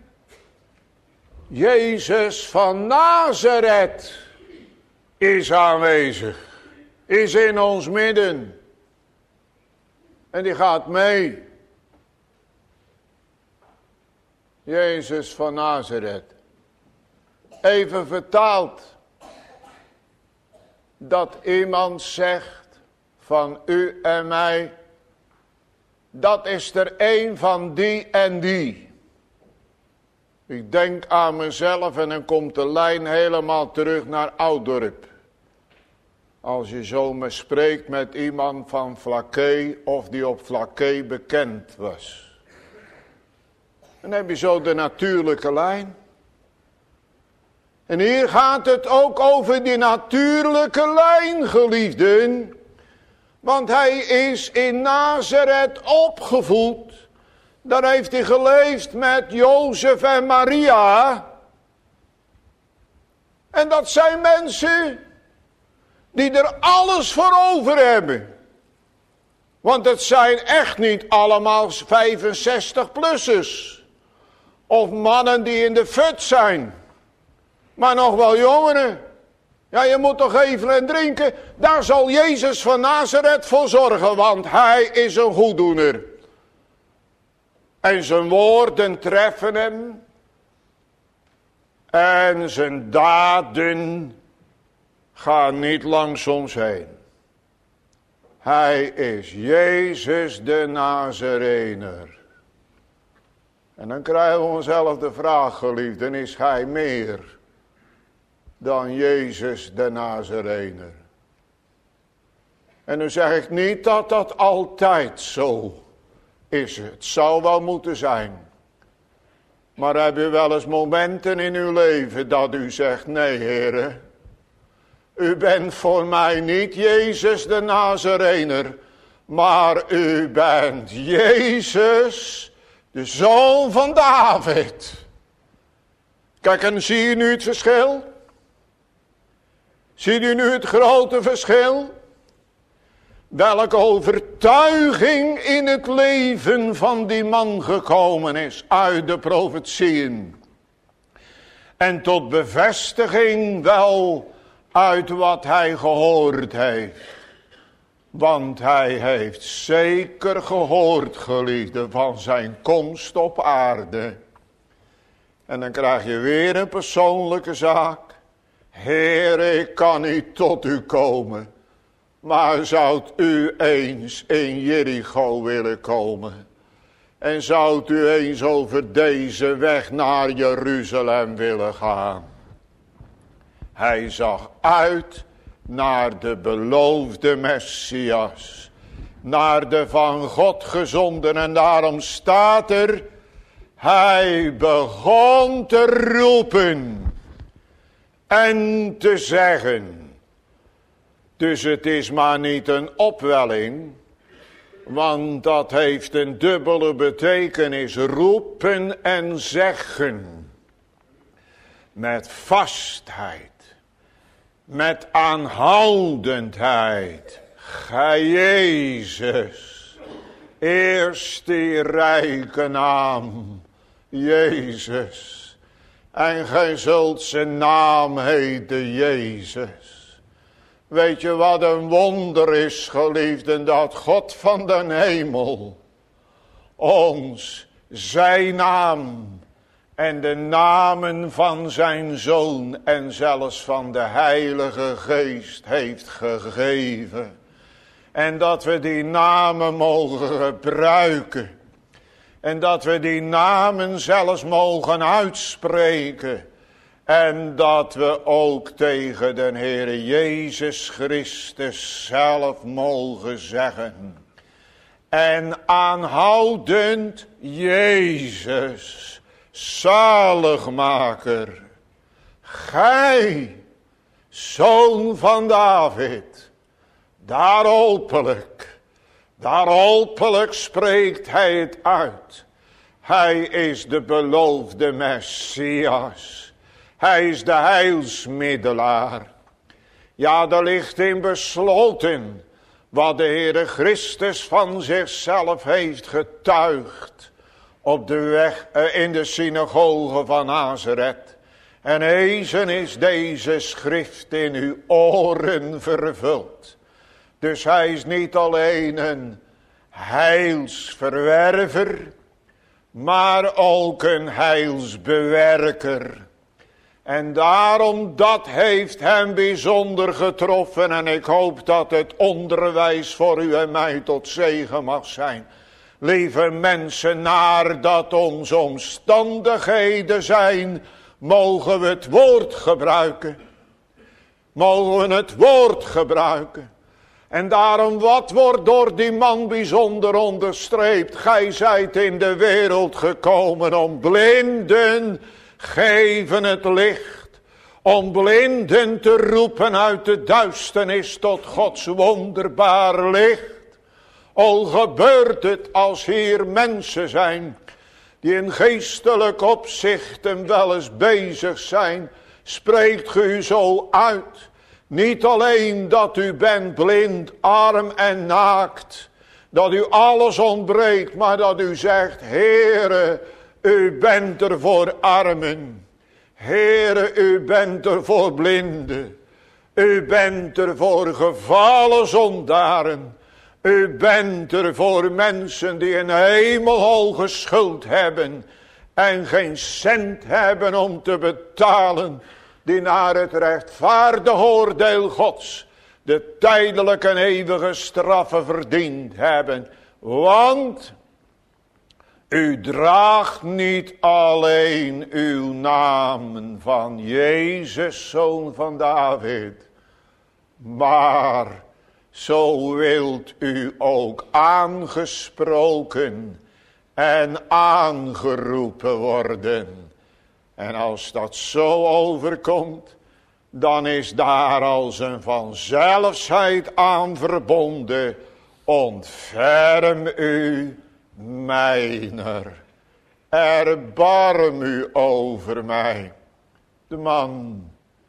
Jezus van Nazareth is aanwezig. Is in ons midden. En die gaat mee. Jezus van Nazareth. Even vertaald. Dat iemand zegt van u en mij. Dat is er een van die en die. Ik denk aan mezelf en dan komt de lijn helemaal terug naar Ouddorp. Als je zo maar spreekt met iemand van Vlakke of die op Vlakke bekend was. Dan heb je zo de natuurlijke lijn. En hier gaat het ook over die natuurlijke lijn, geliefden. Want hij is in Nazareth opgevoed. Daar heeft hij geleefd met Jozef en Maria. En dat zijn mensen die er alles voor over hebben. Want het zijn echt niet allemaal vijfenzestig-plussers. Of mannen die in de fut zijn. Maar nog wel jongeren. Ja, je moet toch even en drinken. Daar zal Jezus van Nazareth voor zorgen. Want hij is een goeddoener. En zijn woorden treffen hem. En zijn daden gaan niet langs ons heen. Hij is Jezus de Nazarener. En dan krijgen we onszelf de vraag, geliefden, is hij meer dan Jezus de Nazarener? En nu zeg ik niet dat dat altijd zo is. Het zou wel moeten zijn. Maar heb je wel eens momenten in uw leven dat u zegt, nee heren, u bent voor mij niet Jezus de Nazarener, maar u bent Jezus, de zoon van David. Kijk, en zie je nu het verschil? Ziet u nu het grote verschil? Welke overtuiging in het leven van die man gekomen is uit de profetieën. En tot bevestiging wel uit wat hij gehoord heeft. Want hij heeft zeker gehoord, geliefde, van zijn komst op aarde. En dan krijg je weer een persoonlijke zaak. Heer, ik kan niet tot u komen. Maar zoudt u eens in Jericho willen komen? En zoudt u eens over deze weg naar Jeruzalem willen gaan? Hij zag uit naar de beloofde Messias. Naar de van God gezonden. En daarom staat er, hij begon te roepen en te zeggen. Dus het is maar niet een opwelling, want dat heeft een dubbele betekenis. Roepen en zeggen. Met vastheid. Met aanhoudendheid. Gij Jezus. Eerst die rijke naam. Jezus. En gij zult zijn naam heten Jezus. Weet je wat een wonder is, geliefden, dat God van de hemel ons zijn naam en de namen van zijn Zoon en zelfs van de Heilige Geest heeft gegeven. En dat we die namen mogen gebruiken. En dat we die namen zelfs mogen uitspreken. En dat we ook tegen de Heere Jezus Christus zelf mogen zeggen. En aanhoudend Jezus, zaligmaker, gij, Zoon van David, daar openlijk, daar openlijk spreekt hij het uit. Hij is de beloofde Messias. Hij is de heilsmiddelaar. Ja, er ligt in besloten wat de Heere Christus van zichzelf heeft getuigd op de weg in de synagoge van Nazareth. En ezen is deze schrift in uw oren vervuld. Dus hij is niet alleen een heilsverwerver, maar ook een heilsbewerker. En daarom, dat heeft hem bijzonder getroffen. En ik hoop dat het onderwijs voor u en mij tot zegen mag zijn. Lieve mensen, nadat onze omstandigheden zijn, mogen we het woord gebruiken. Mogen we het woord gebruiken. En daarom, wat wordt door die man bijzonder onderstreept? Gij zijt in de wereld gekomen om blinden geven het licht, om blinden te roepen uit de duisternis tot Gods wonderbaar licht. O, gebeurt het als hier mensen zijn die in geestelijk opzichten wel eens bezig zijn, spreekt u zo uit. Niet alleen dat u bent blind, arm en naakt, dat u alles ontbreekt, maar dat u zegt, Heere, u bent er voor armen. Heere, u bent er voor blinden. U bent er voor gevallen zondaren. U bent er voor mensen die een hemelhoge schuld hebben en geen cent hebben om te betalen, die naar het rechtvaardige oordeel Gods de tijdelijke en eeuwige straffen verdiend hebben. Want u draagt niet alleen uw naam van Jezus, Zoon van David, maar zo wilt u ook aangesproken en aangeroepen worden. En als dat zo overkomt, dan is daar als een vanzelfsheid aan verbonden. Ontferm u mijner. Erbarm u over mij. De man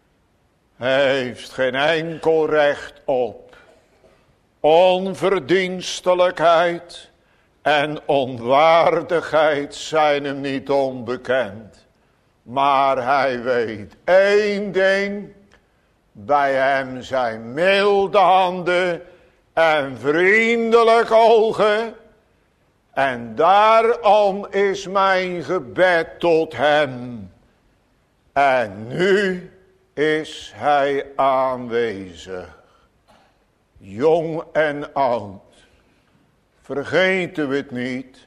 heeft geen enkel recht op onverdienstelijkheid en onwaardigheid zijn hem niet onbekend. Maar hij weet één ding. Bij hem zijn milde handen en vriendelijke ogen. En daarom is mijn gebed tot hem. En nu is hij aanwezig. Jong en oud. Vergeten we het niet.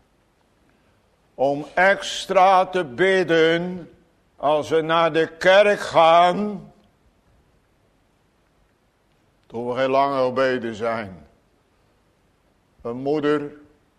Om extra te bidden. Als we naar de kerk gaan. Toen we heel lang gebeden zijn. Een moeder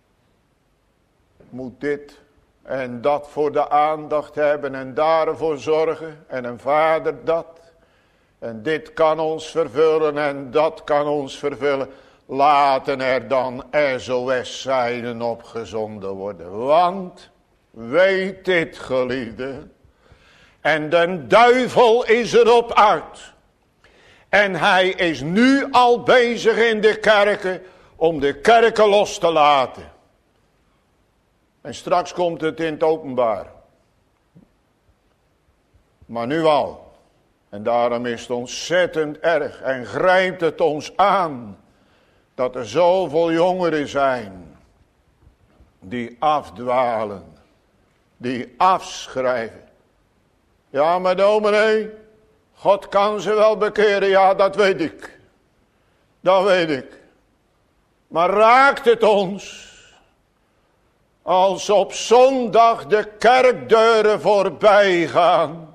moet dit en dat voor de aandacht hebben en daarvoor zorgen. En een vader dat. En dit kan ons vervullen en dat kan ons vervullen. Laten er dan S O S-zijden opgezonden worden. Want, weet dit geliefden. En de duivel is erop uit. En hij is nu al bezig in de kerken om de kerken los te laten. En straks komt het in het openbaar. Maar nu al. En daarom is het ontzettend erg en grijpt het ons aan dat er zoveel jongeren zijn die afdwalen, die afschrijven. Ja, maar dominee, God kan ze wel bekeren, ja, dat weet ik. Dat weet ik. Maar raakt het ons als op zondag de kerkdeuren voorbij gaan?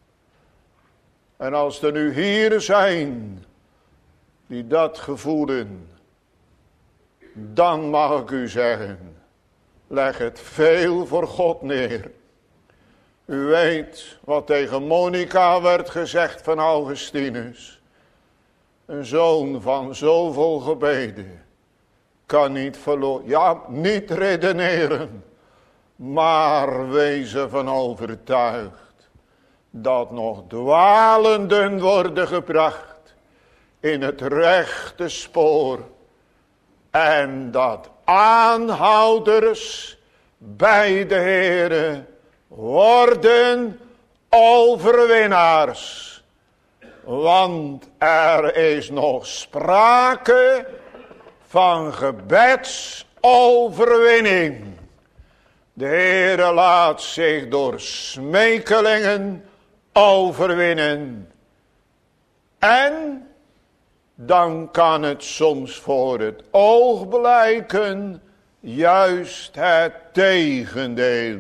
En als er nu hier zijn die dat gevoelen, dan mag ik u zeggen, leg het veel voor God neer. U weet wat tegen Monica werd gezegd van Augustinus. Een zoon van zoveel gebeden kan niet verloren, ja, niet redeneren, maar wezen van overtuigd dat nog dwalenden worden gebracht in het rechte spoor en dat aanhouders bij de Heere worden overwinnaars. Want er is nog sprake van gebedsoverwinning. De Heere laat zich door smekelingen overwinnen. En dan kan het soms voor het oog blijken juist het tegendeel.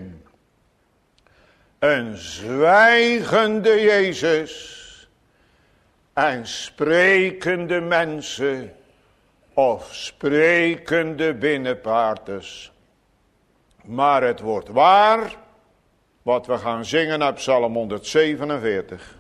Een zwijgende Jezus en sprekende mensen of sprekende binnenpaarders. Maar het wordt waar wat we gaan zingen uit Psalm honderdzevenenveertig.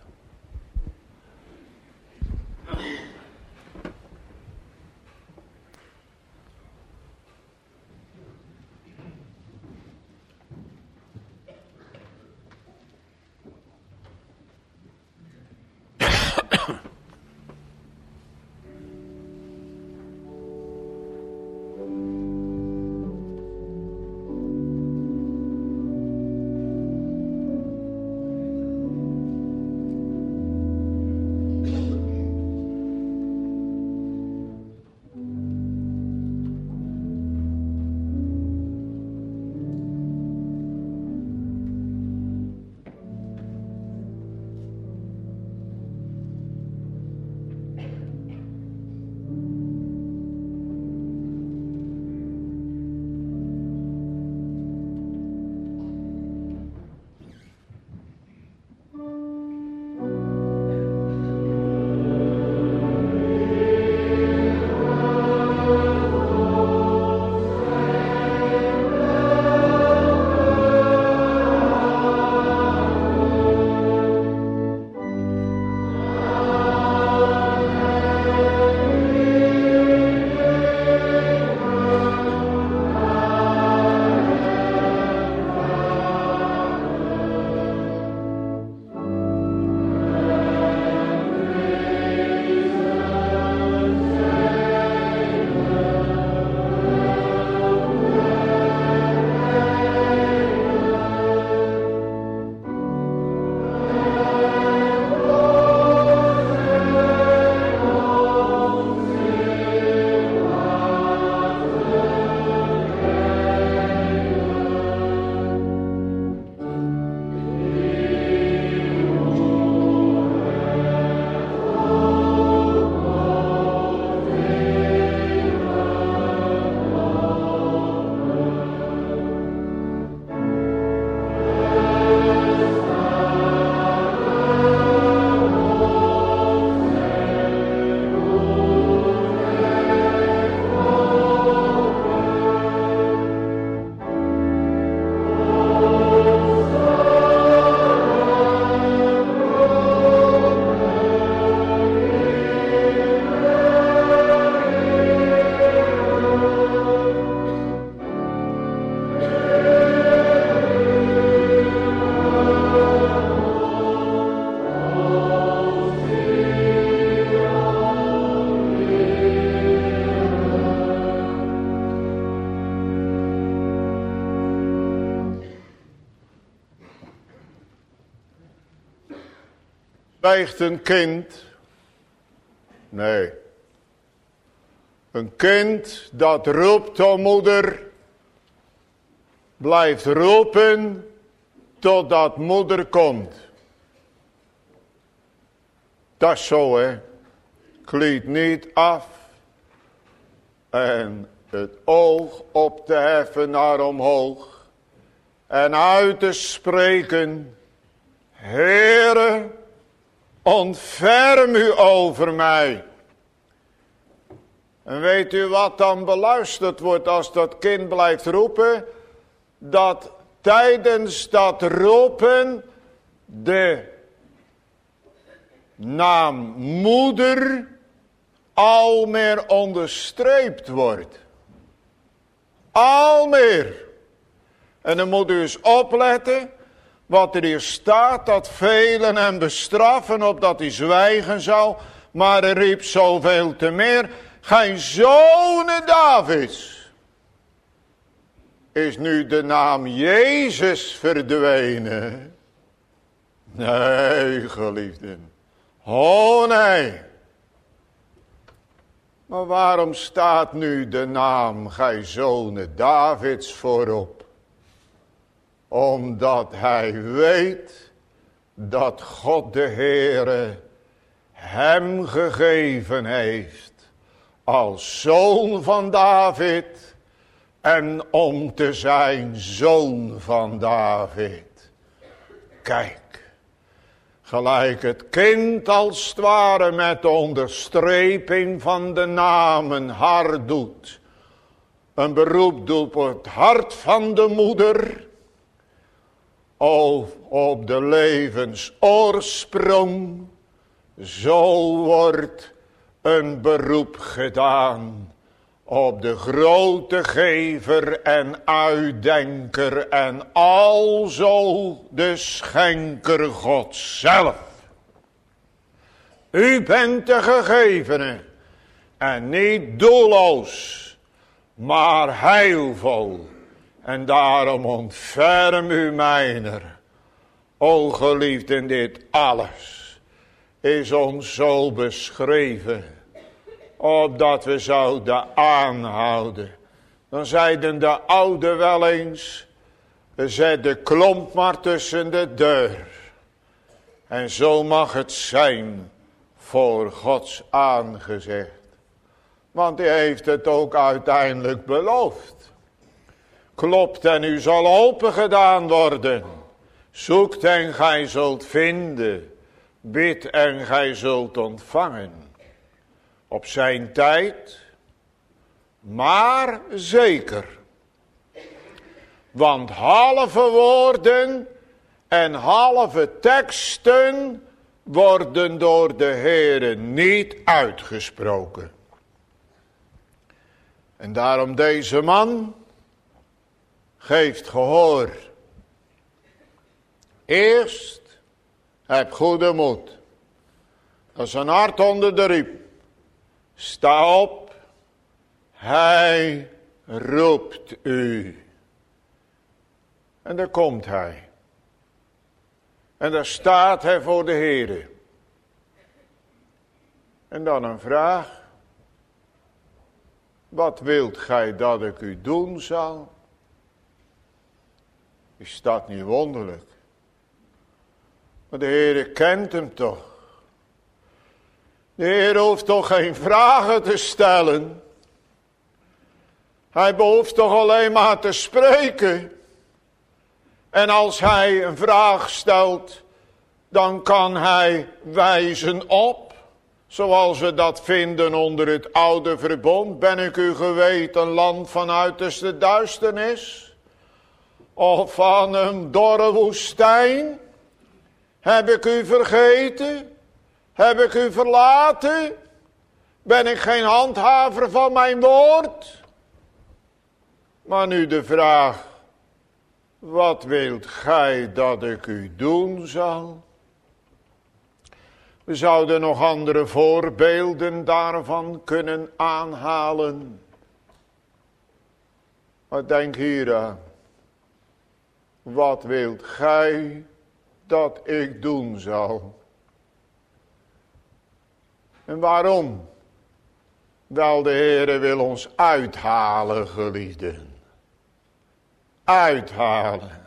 Weegt een kind? Nee. Een kind dat roept om moeder, blijft roepen totdat moeder komt. Dat is zo, hè. Kliet niet af en het oog op te heffen naar omhoog en uit te spreken: Heere, ontferm u over mij. En weet u wat dan beluisterd wordt als dat kind blijft roepen? Dat tijdens dat roepen de naam moeder al meer onderstreept wordt. Al meer. En dan moet u eens opletten wat er hier staat, dat velen hem bestraffen opdat hij zwijgen zou. Maar er riep zoveel te meer: gij zonen Davids. Is nu de naam Jezus verdwenen? Nee, geliefden. Oh nee. Maar waarom staat nu de naam gij zonen Davids voorop? Omdat hij weet dat God de Heere hem gegeven heeft als zoon van David en om te zijn zoon van David. Kijk, gelijk het kind als het ware met de onderstreping van de namen hart doet. Een beroep doet op het hart van de moeder. Of op de levensoorsprong. Zo wordt een beroep gedaan op de grote gever en uitdenker en alzo de schenker God zelf. U bent de gegevene en niet doelloos, maar heilvol. En daarom ontferm u mijner. O geliefden, dit alles is ons zo beschreven, opdat we zouden aanhouden. Dan zeiden de ouden wel eens: zet de klomp maar tussen de deur. En zo mag het zijn voor Gods aangezicht. Want hij heeft het ook uiteindelijk beloofd. Klopt en u zal open gedaan worden. Zoekt en gij zult vinden. Bid en gij zult ontvangen. Op zijn tijd, maar zeker. Want halve woorden en halve teksten worden door de Heere niet uitgesproken. En daarom deze man geeft gehoor. Eerst heb goede moed. Als een hart onder de riem. Sta op. Hij roept u. En daar komt hij. En daar staat hij voor de Heere. En dan een vraag. Wat wilt gij dat ik u doen zal? Is dat niet wonderlijk? Maar de Heere kent hem toch. De Heer hoeft toch geen vragen te stellen. Hij behoeft toch alleen maar te spreken. En als hij een vraag stelt, dan kan hij wijzen op. Zoals we dat vinden onder het oude verbond. Ben ik u geweet een land van uiterste duisternis? Of van een dorre woestijn? Heb ik u vergeten? Heb ik u verlaten? Ben ik geen handhaver van mijn woord? Maar nu de vraag: wat wilt gij dat ik u doen zal? We zouden nog andere voorbeelden daarvan kunnen aanhalen. Maar denk hier aan. Wat wilt gij dat ik doen zal? En waarom? Wel, de Heere wil ons uithalen, geliefden. Uithalen.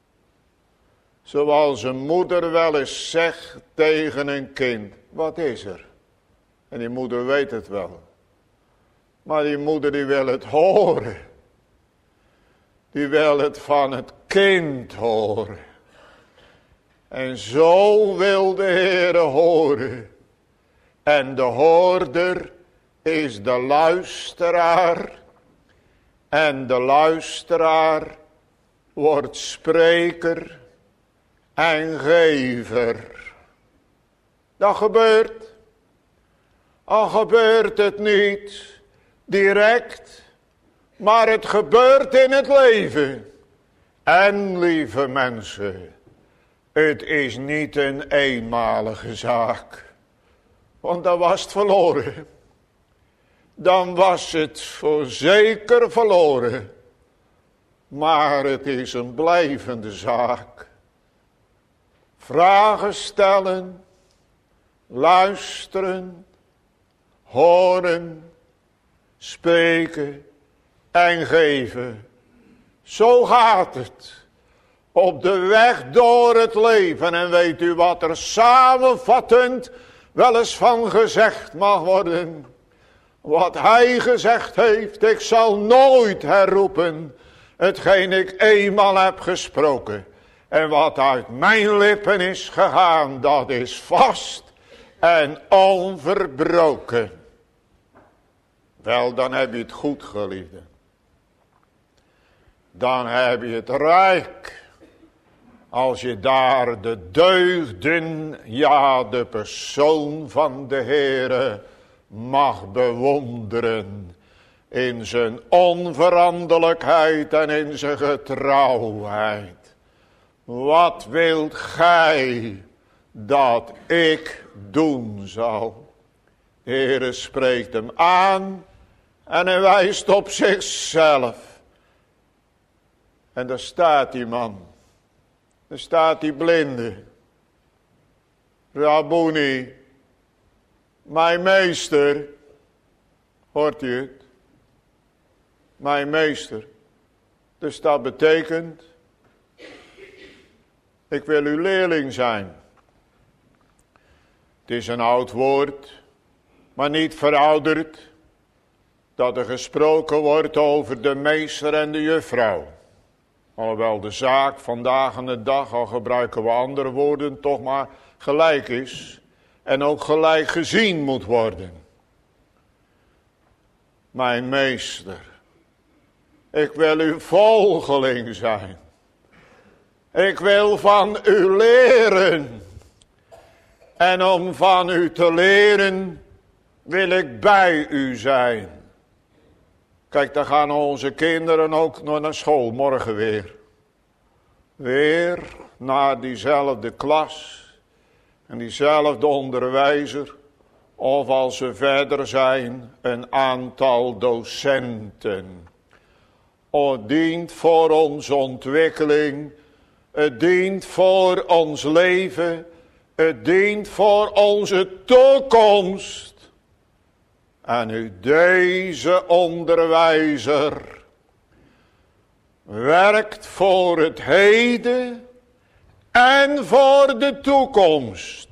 Zoals een moeder wel eens zegt tegen een kind. Wat is er? En die moeder weet het wel. Maar die moeder die wil het horen. Die wil het van het kind horen. En zo wil de Heere horen. En de hoorder is de luisteraar. En de luisteraar wordt spreker en gever. Dat gebeurt. Al gebeurt het niet direct, maar het gebeurt in het leven. En lieve mensen, het is niet een eenmalige zaak. Want dan was het verloren. Dan was het voorzeker verloren. Maar het is een blijvende zaak. Vragen stellen, luisteren, horen, spreken en geven. Zo gaat het. Op de weg door het leven. En weet u wat er samenvattend wel eens van gezegd mag worden. Wat hij gezegd heeft, ik zal nooit herroepen hetgeen ik eenmaal heb gesproken. En wat uit mijn lippen is gegaan, dat is vast en onverbroken. Wel, dan heb je het goed, geliefde. Dan heb je het rijk. Als je daar de deugden, ja de persoon van de Heere mag bewonderen. In zijn onveranderlijkheid en in zijn getrouwheid. Wat wilt gij dat ik doen zal? De Heere spreekt hem aan en hij wijst op zichzelf. En daar staat die man. Daar staat die blinde. Rabboni, mijn meester. Hoort u het? Mijn meester. Dus dat betekent, ik wil uw leerling zijn. Het is een oud woord, maar niet verouderd, dat er gesproken wordt over de meester en de juffrouw. Alhoewel de zaak vandaag aan de dag, al gebruiken we andere woorden, toch maar gelijk is. En ook gelijk gezien moet worden. Mijn meester, ik wil uw volgeling zijn. Ik wil van u leren. En om van u te leren, wil ik bij u zijn. Kijk, dan gaan onze kinderen ook nog naar school, morgen weer. Weer naar diezelfde klas. En diezelfde onderwijzer. Of als ze verder zijn, een aantal docenten. Het dient voor onze ontwikkeling. Het dient voor ons leven. Het dient voor onze toekomst. En u deze onderwijzer werkt voor het heden en voor de toekomst.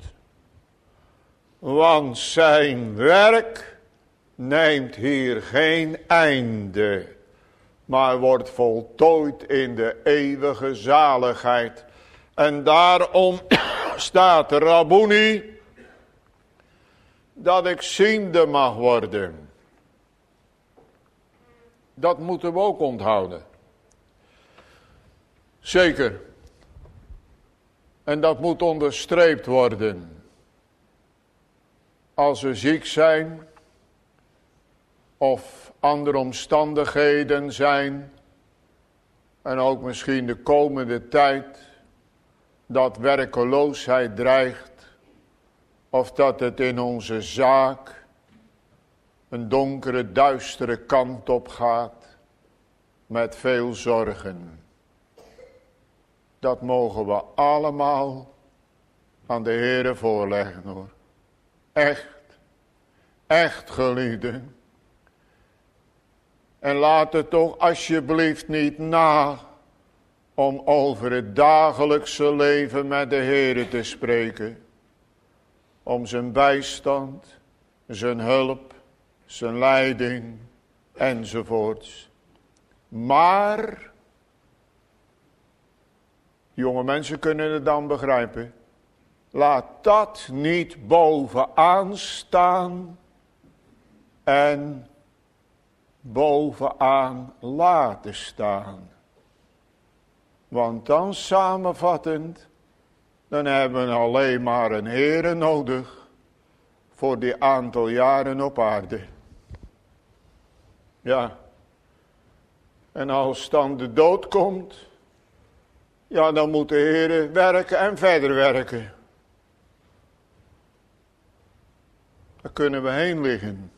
Want zijn werk neemt hier geen einde, maar wordt voltooid in de eeuwige zaligheid. En daarom staat Rabboni, dat ik ziende mag worden. Dat moeten we ook onthouden. Zeker. En dat moet onderstreept worden. Als we ziek zijn, of andere omstandigheden zijn, en ook misschien de komende tijd, dat werkeloosheid dreigt, of dat het in onze zaak een donkere, duistere kant op gaat, met veel zorgen. Dat mogen we allemaal aan de Heere voorleggen, hoor. Echt. Echt geliefden. En laat het toch alsjeblieft niet na om over het dagelijkse leven met de Heere te spreken. Om zijn bijstand, zijn hulp, zijn leiding enzovoorts. Maar, jonge mensen kunnen het dan begrijpen. Laat dat niet bovenaan staan en bovenaan laten staan. Want dan samenvattend, dan hebben we alleen maar een Heere nodig voor die aantal jaren op aarde. Ja, en als dan de dood komt, ja, dan moet de Heere werken en verder werken. Daar kunnen we heen liggen.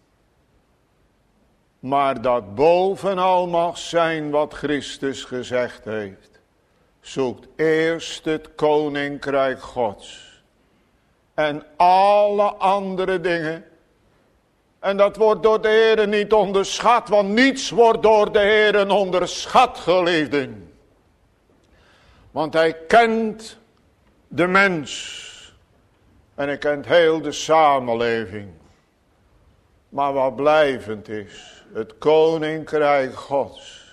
Maar dat bovenal mag zijn wat Christus gezegd heeft. Zoekt eerst het koninkrijk Gods. En alle andere dingen. En dat wordt door de Heere niet onderschat. Want niets wordt door de Heere onderschat, geliefden. Want hij kent de mens. En hij kent heel de samenleving. Maar wat blijvend is, het koninkrijk Gods.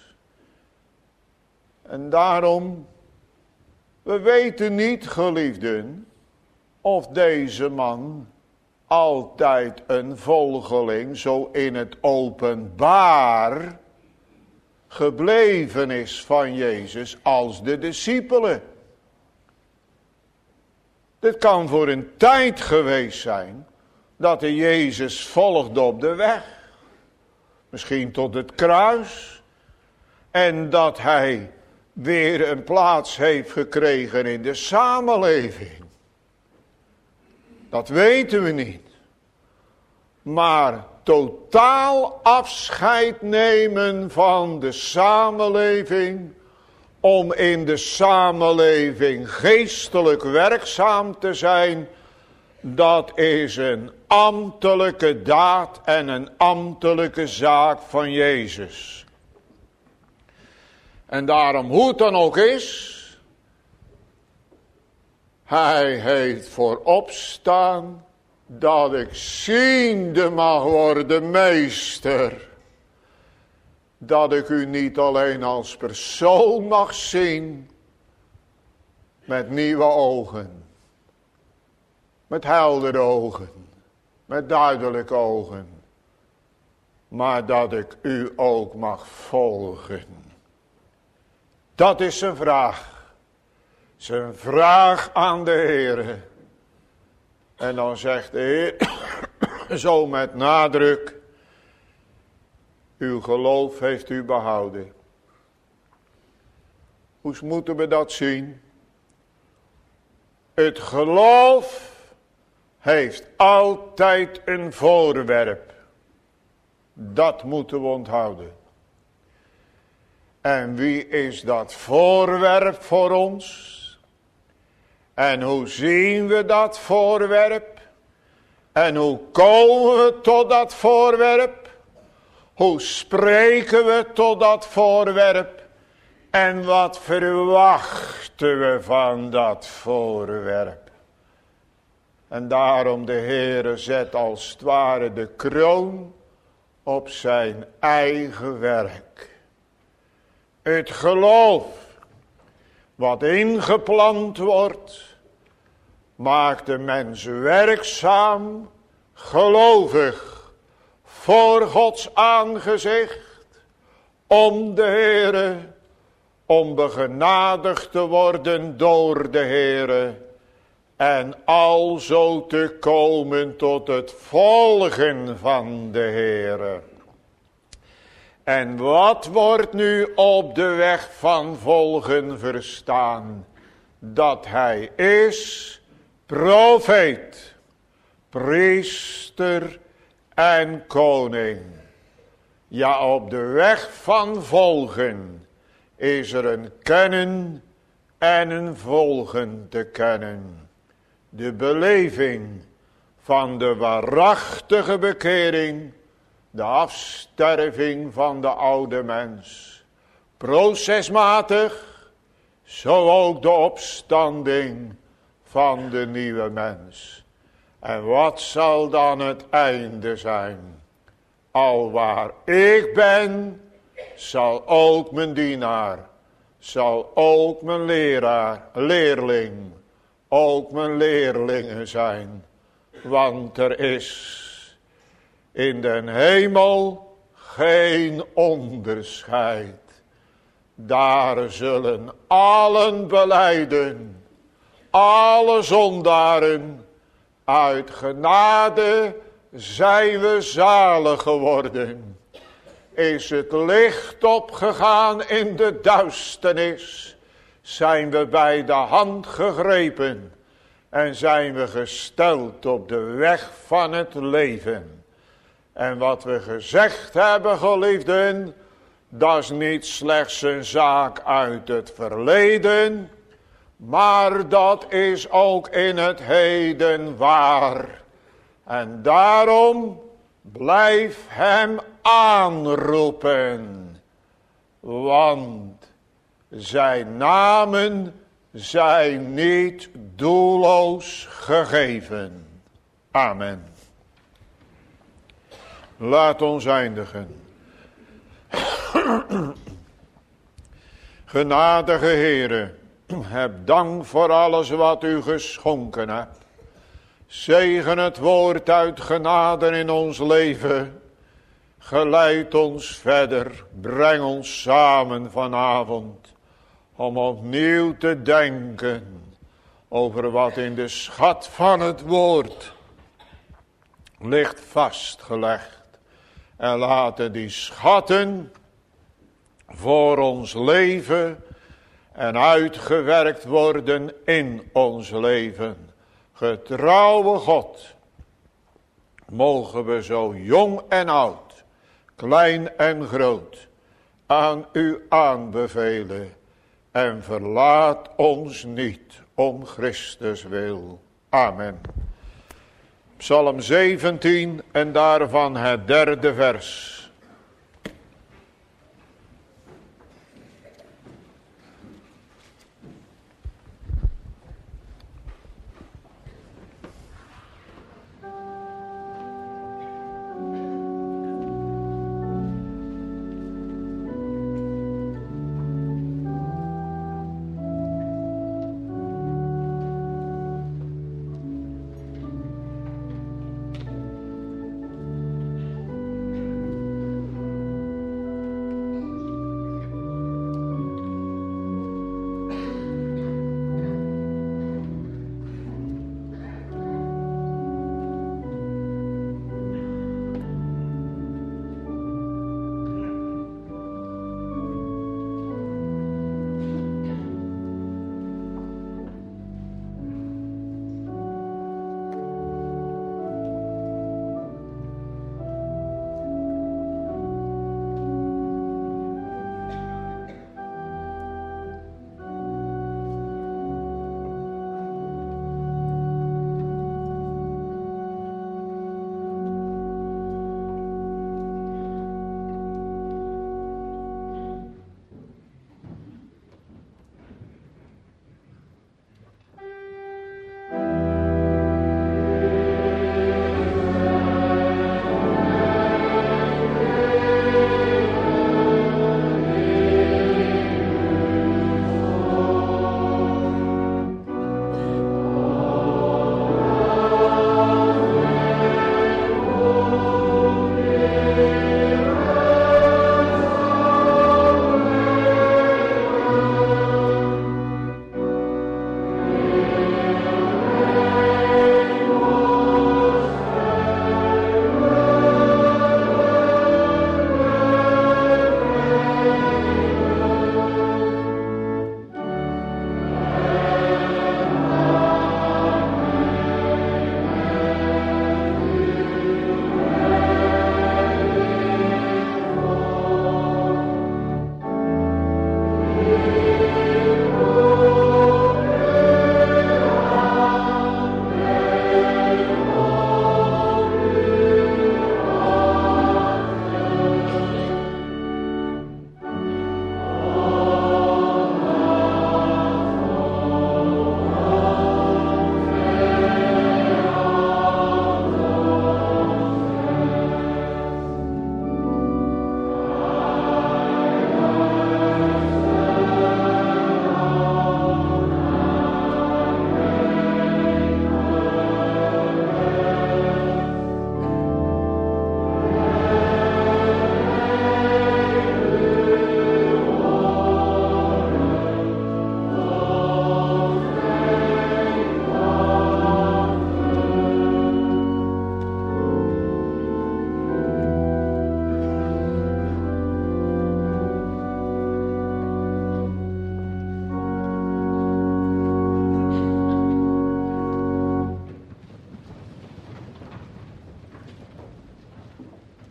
En daarom, we weten niet, geliefden, of deze man altijd een volgeling zo in het openbaar gebleven is van Jezus als de discipelen. Dit kan voor een tijd geweest zijn dat hij Jezus volgde op de weg. Misschien tot het kruis. En dat hij weer een plaats heeft gekregen in de samenleving. Dat weten we niet. Maar totaal afscheid nemen van de samenleving, om in de samenleving geestelijk werkzaam te zijn, dat is een ambtelijke daad en een ambtelijke zaak van Jezus. En daarom, hoe het dan ook is, hij heeft voorop staan dat ik ziende mag worden, meester. Dat ik u niet alleen als persoon mag zien, met nieuwe ogen. Met heldere ogen, met duidelijke ogen. Maar dat ik u ook mag volgen. Dat is zijn vraag. Zijn vraag aan de Heere. En dan zegt de Heer, zo met nadruk, uw geloof heeft u behouden. Hoe moeten we dat zien? Het geloof heeft altijd een voorwerp. Dat moeten we onthouden. En wie is dat voorwerp voor ons? En hoe zien we dat voorwerp? En hoe komen we tot dat voorwerp? Hoe spreken we tot dat voorwerp? En wat verwachten we van dat voorwerp? En daarom de Heere zet als het ware de kroon op zijn eigen werk. Het geloof wat ingeplant wordt, maakt de mens werkzaam, gelovig, voor Gods aangezicht, om de Heere, om begenadigd te worden door de Heere, en alzo te komen tot het volgen van de Heere. En wat wordt nu op de weg van volgen verstaan? Dat hij is profeet, priester en koning. Ja, op de weg van volgen is er een kennen en een volgen te kennen. De beleving van de waarachtige bekering, de afsterving van de oude mens. Procesmatig, zo ook de opstanding van de nieuwe mens. En wat zal dan het einde zijn? Alwaar ik ben, zal ook mijn dienaar, zal ook mijn leraar, leerling, ook mijn leerlingen zijn. Want er is in den hemel geen onderscheid. Daar zullen allen belijden, alle zondaren, uit genade zijn we zalig geworden. Is het licht opgegaan in de duisternis, zijn we bij de hand gegrepen en zijn we gesteld op de weg van het leven. En wat we gezegd hebben, geliefden, dat is niet slechts een zaak uit het verleden, maar dat is ook in het heden waar. En daarom blijf hem aanroepen, want zijn namen zijn niet doelloos gegeven. Amen. Laat ons eindigen. Genadige Heere, heb dank voor alles wat u geschonken hebt. Zegen het woord uit genade in ons leven. Geleid ons verder, breng ons samen vanavond, om opnieuw te denken over wat in de schat van het woord ligt vastgelegd. En laten die schatten voor ons leven en uitgewerkt worden in ons leven. Getrouwe God, mogen we zo jong en oud, klein en groot, aan u aanbevelen. En verlaat ons niet om Christus wil. Amen. Psalm zeventien en daarvan het derde vers.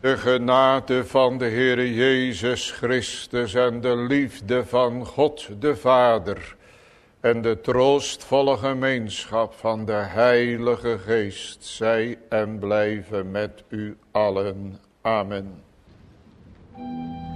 De genade van de Heere Jezus Christus en de liefde van God de Vader en de troostvolle gemeenschap van de Heilige Geest zij en blijven met u allen. Amen.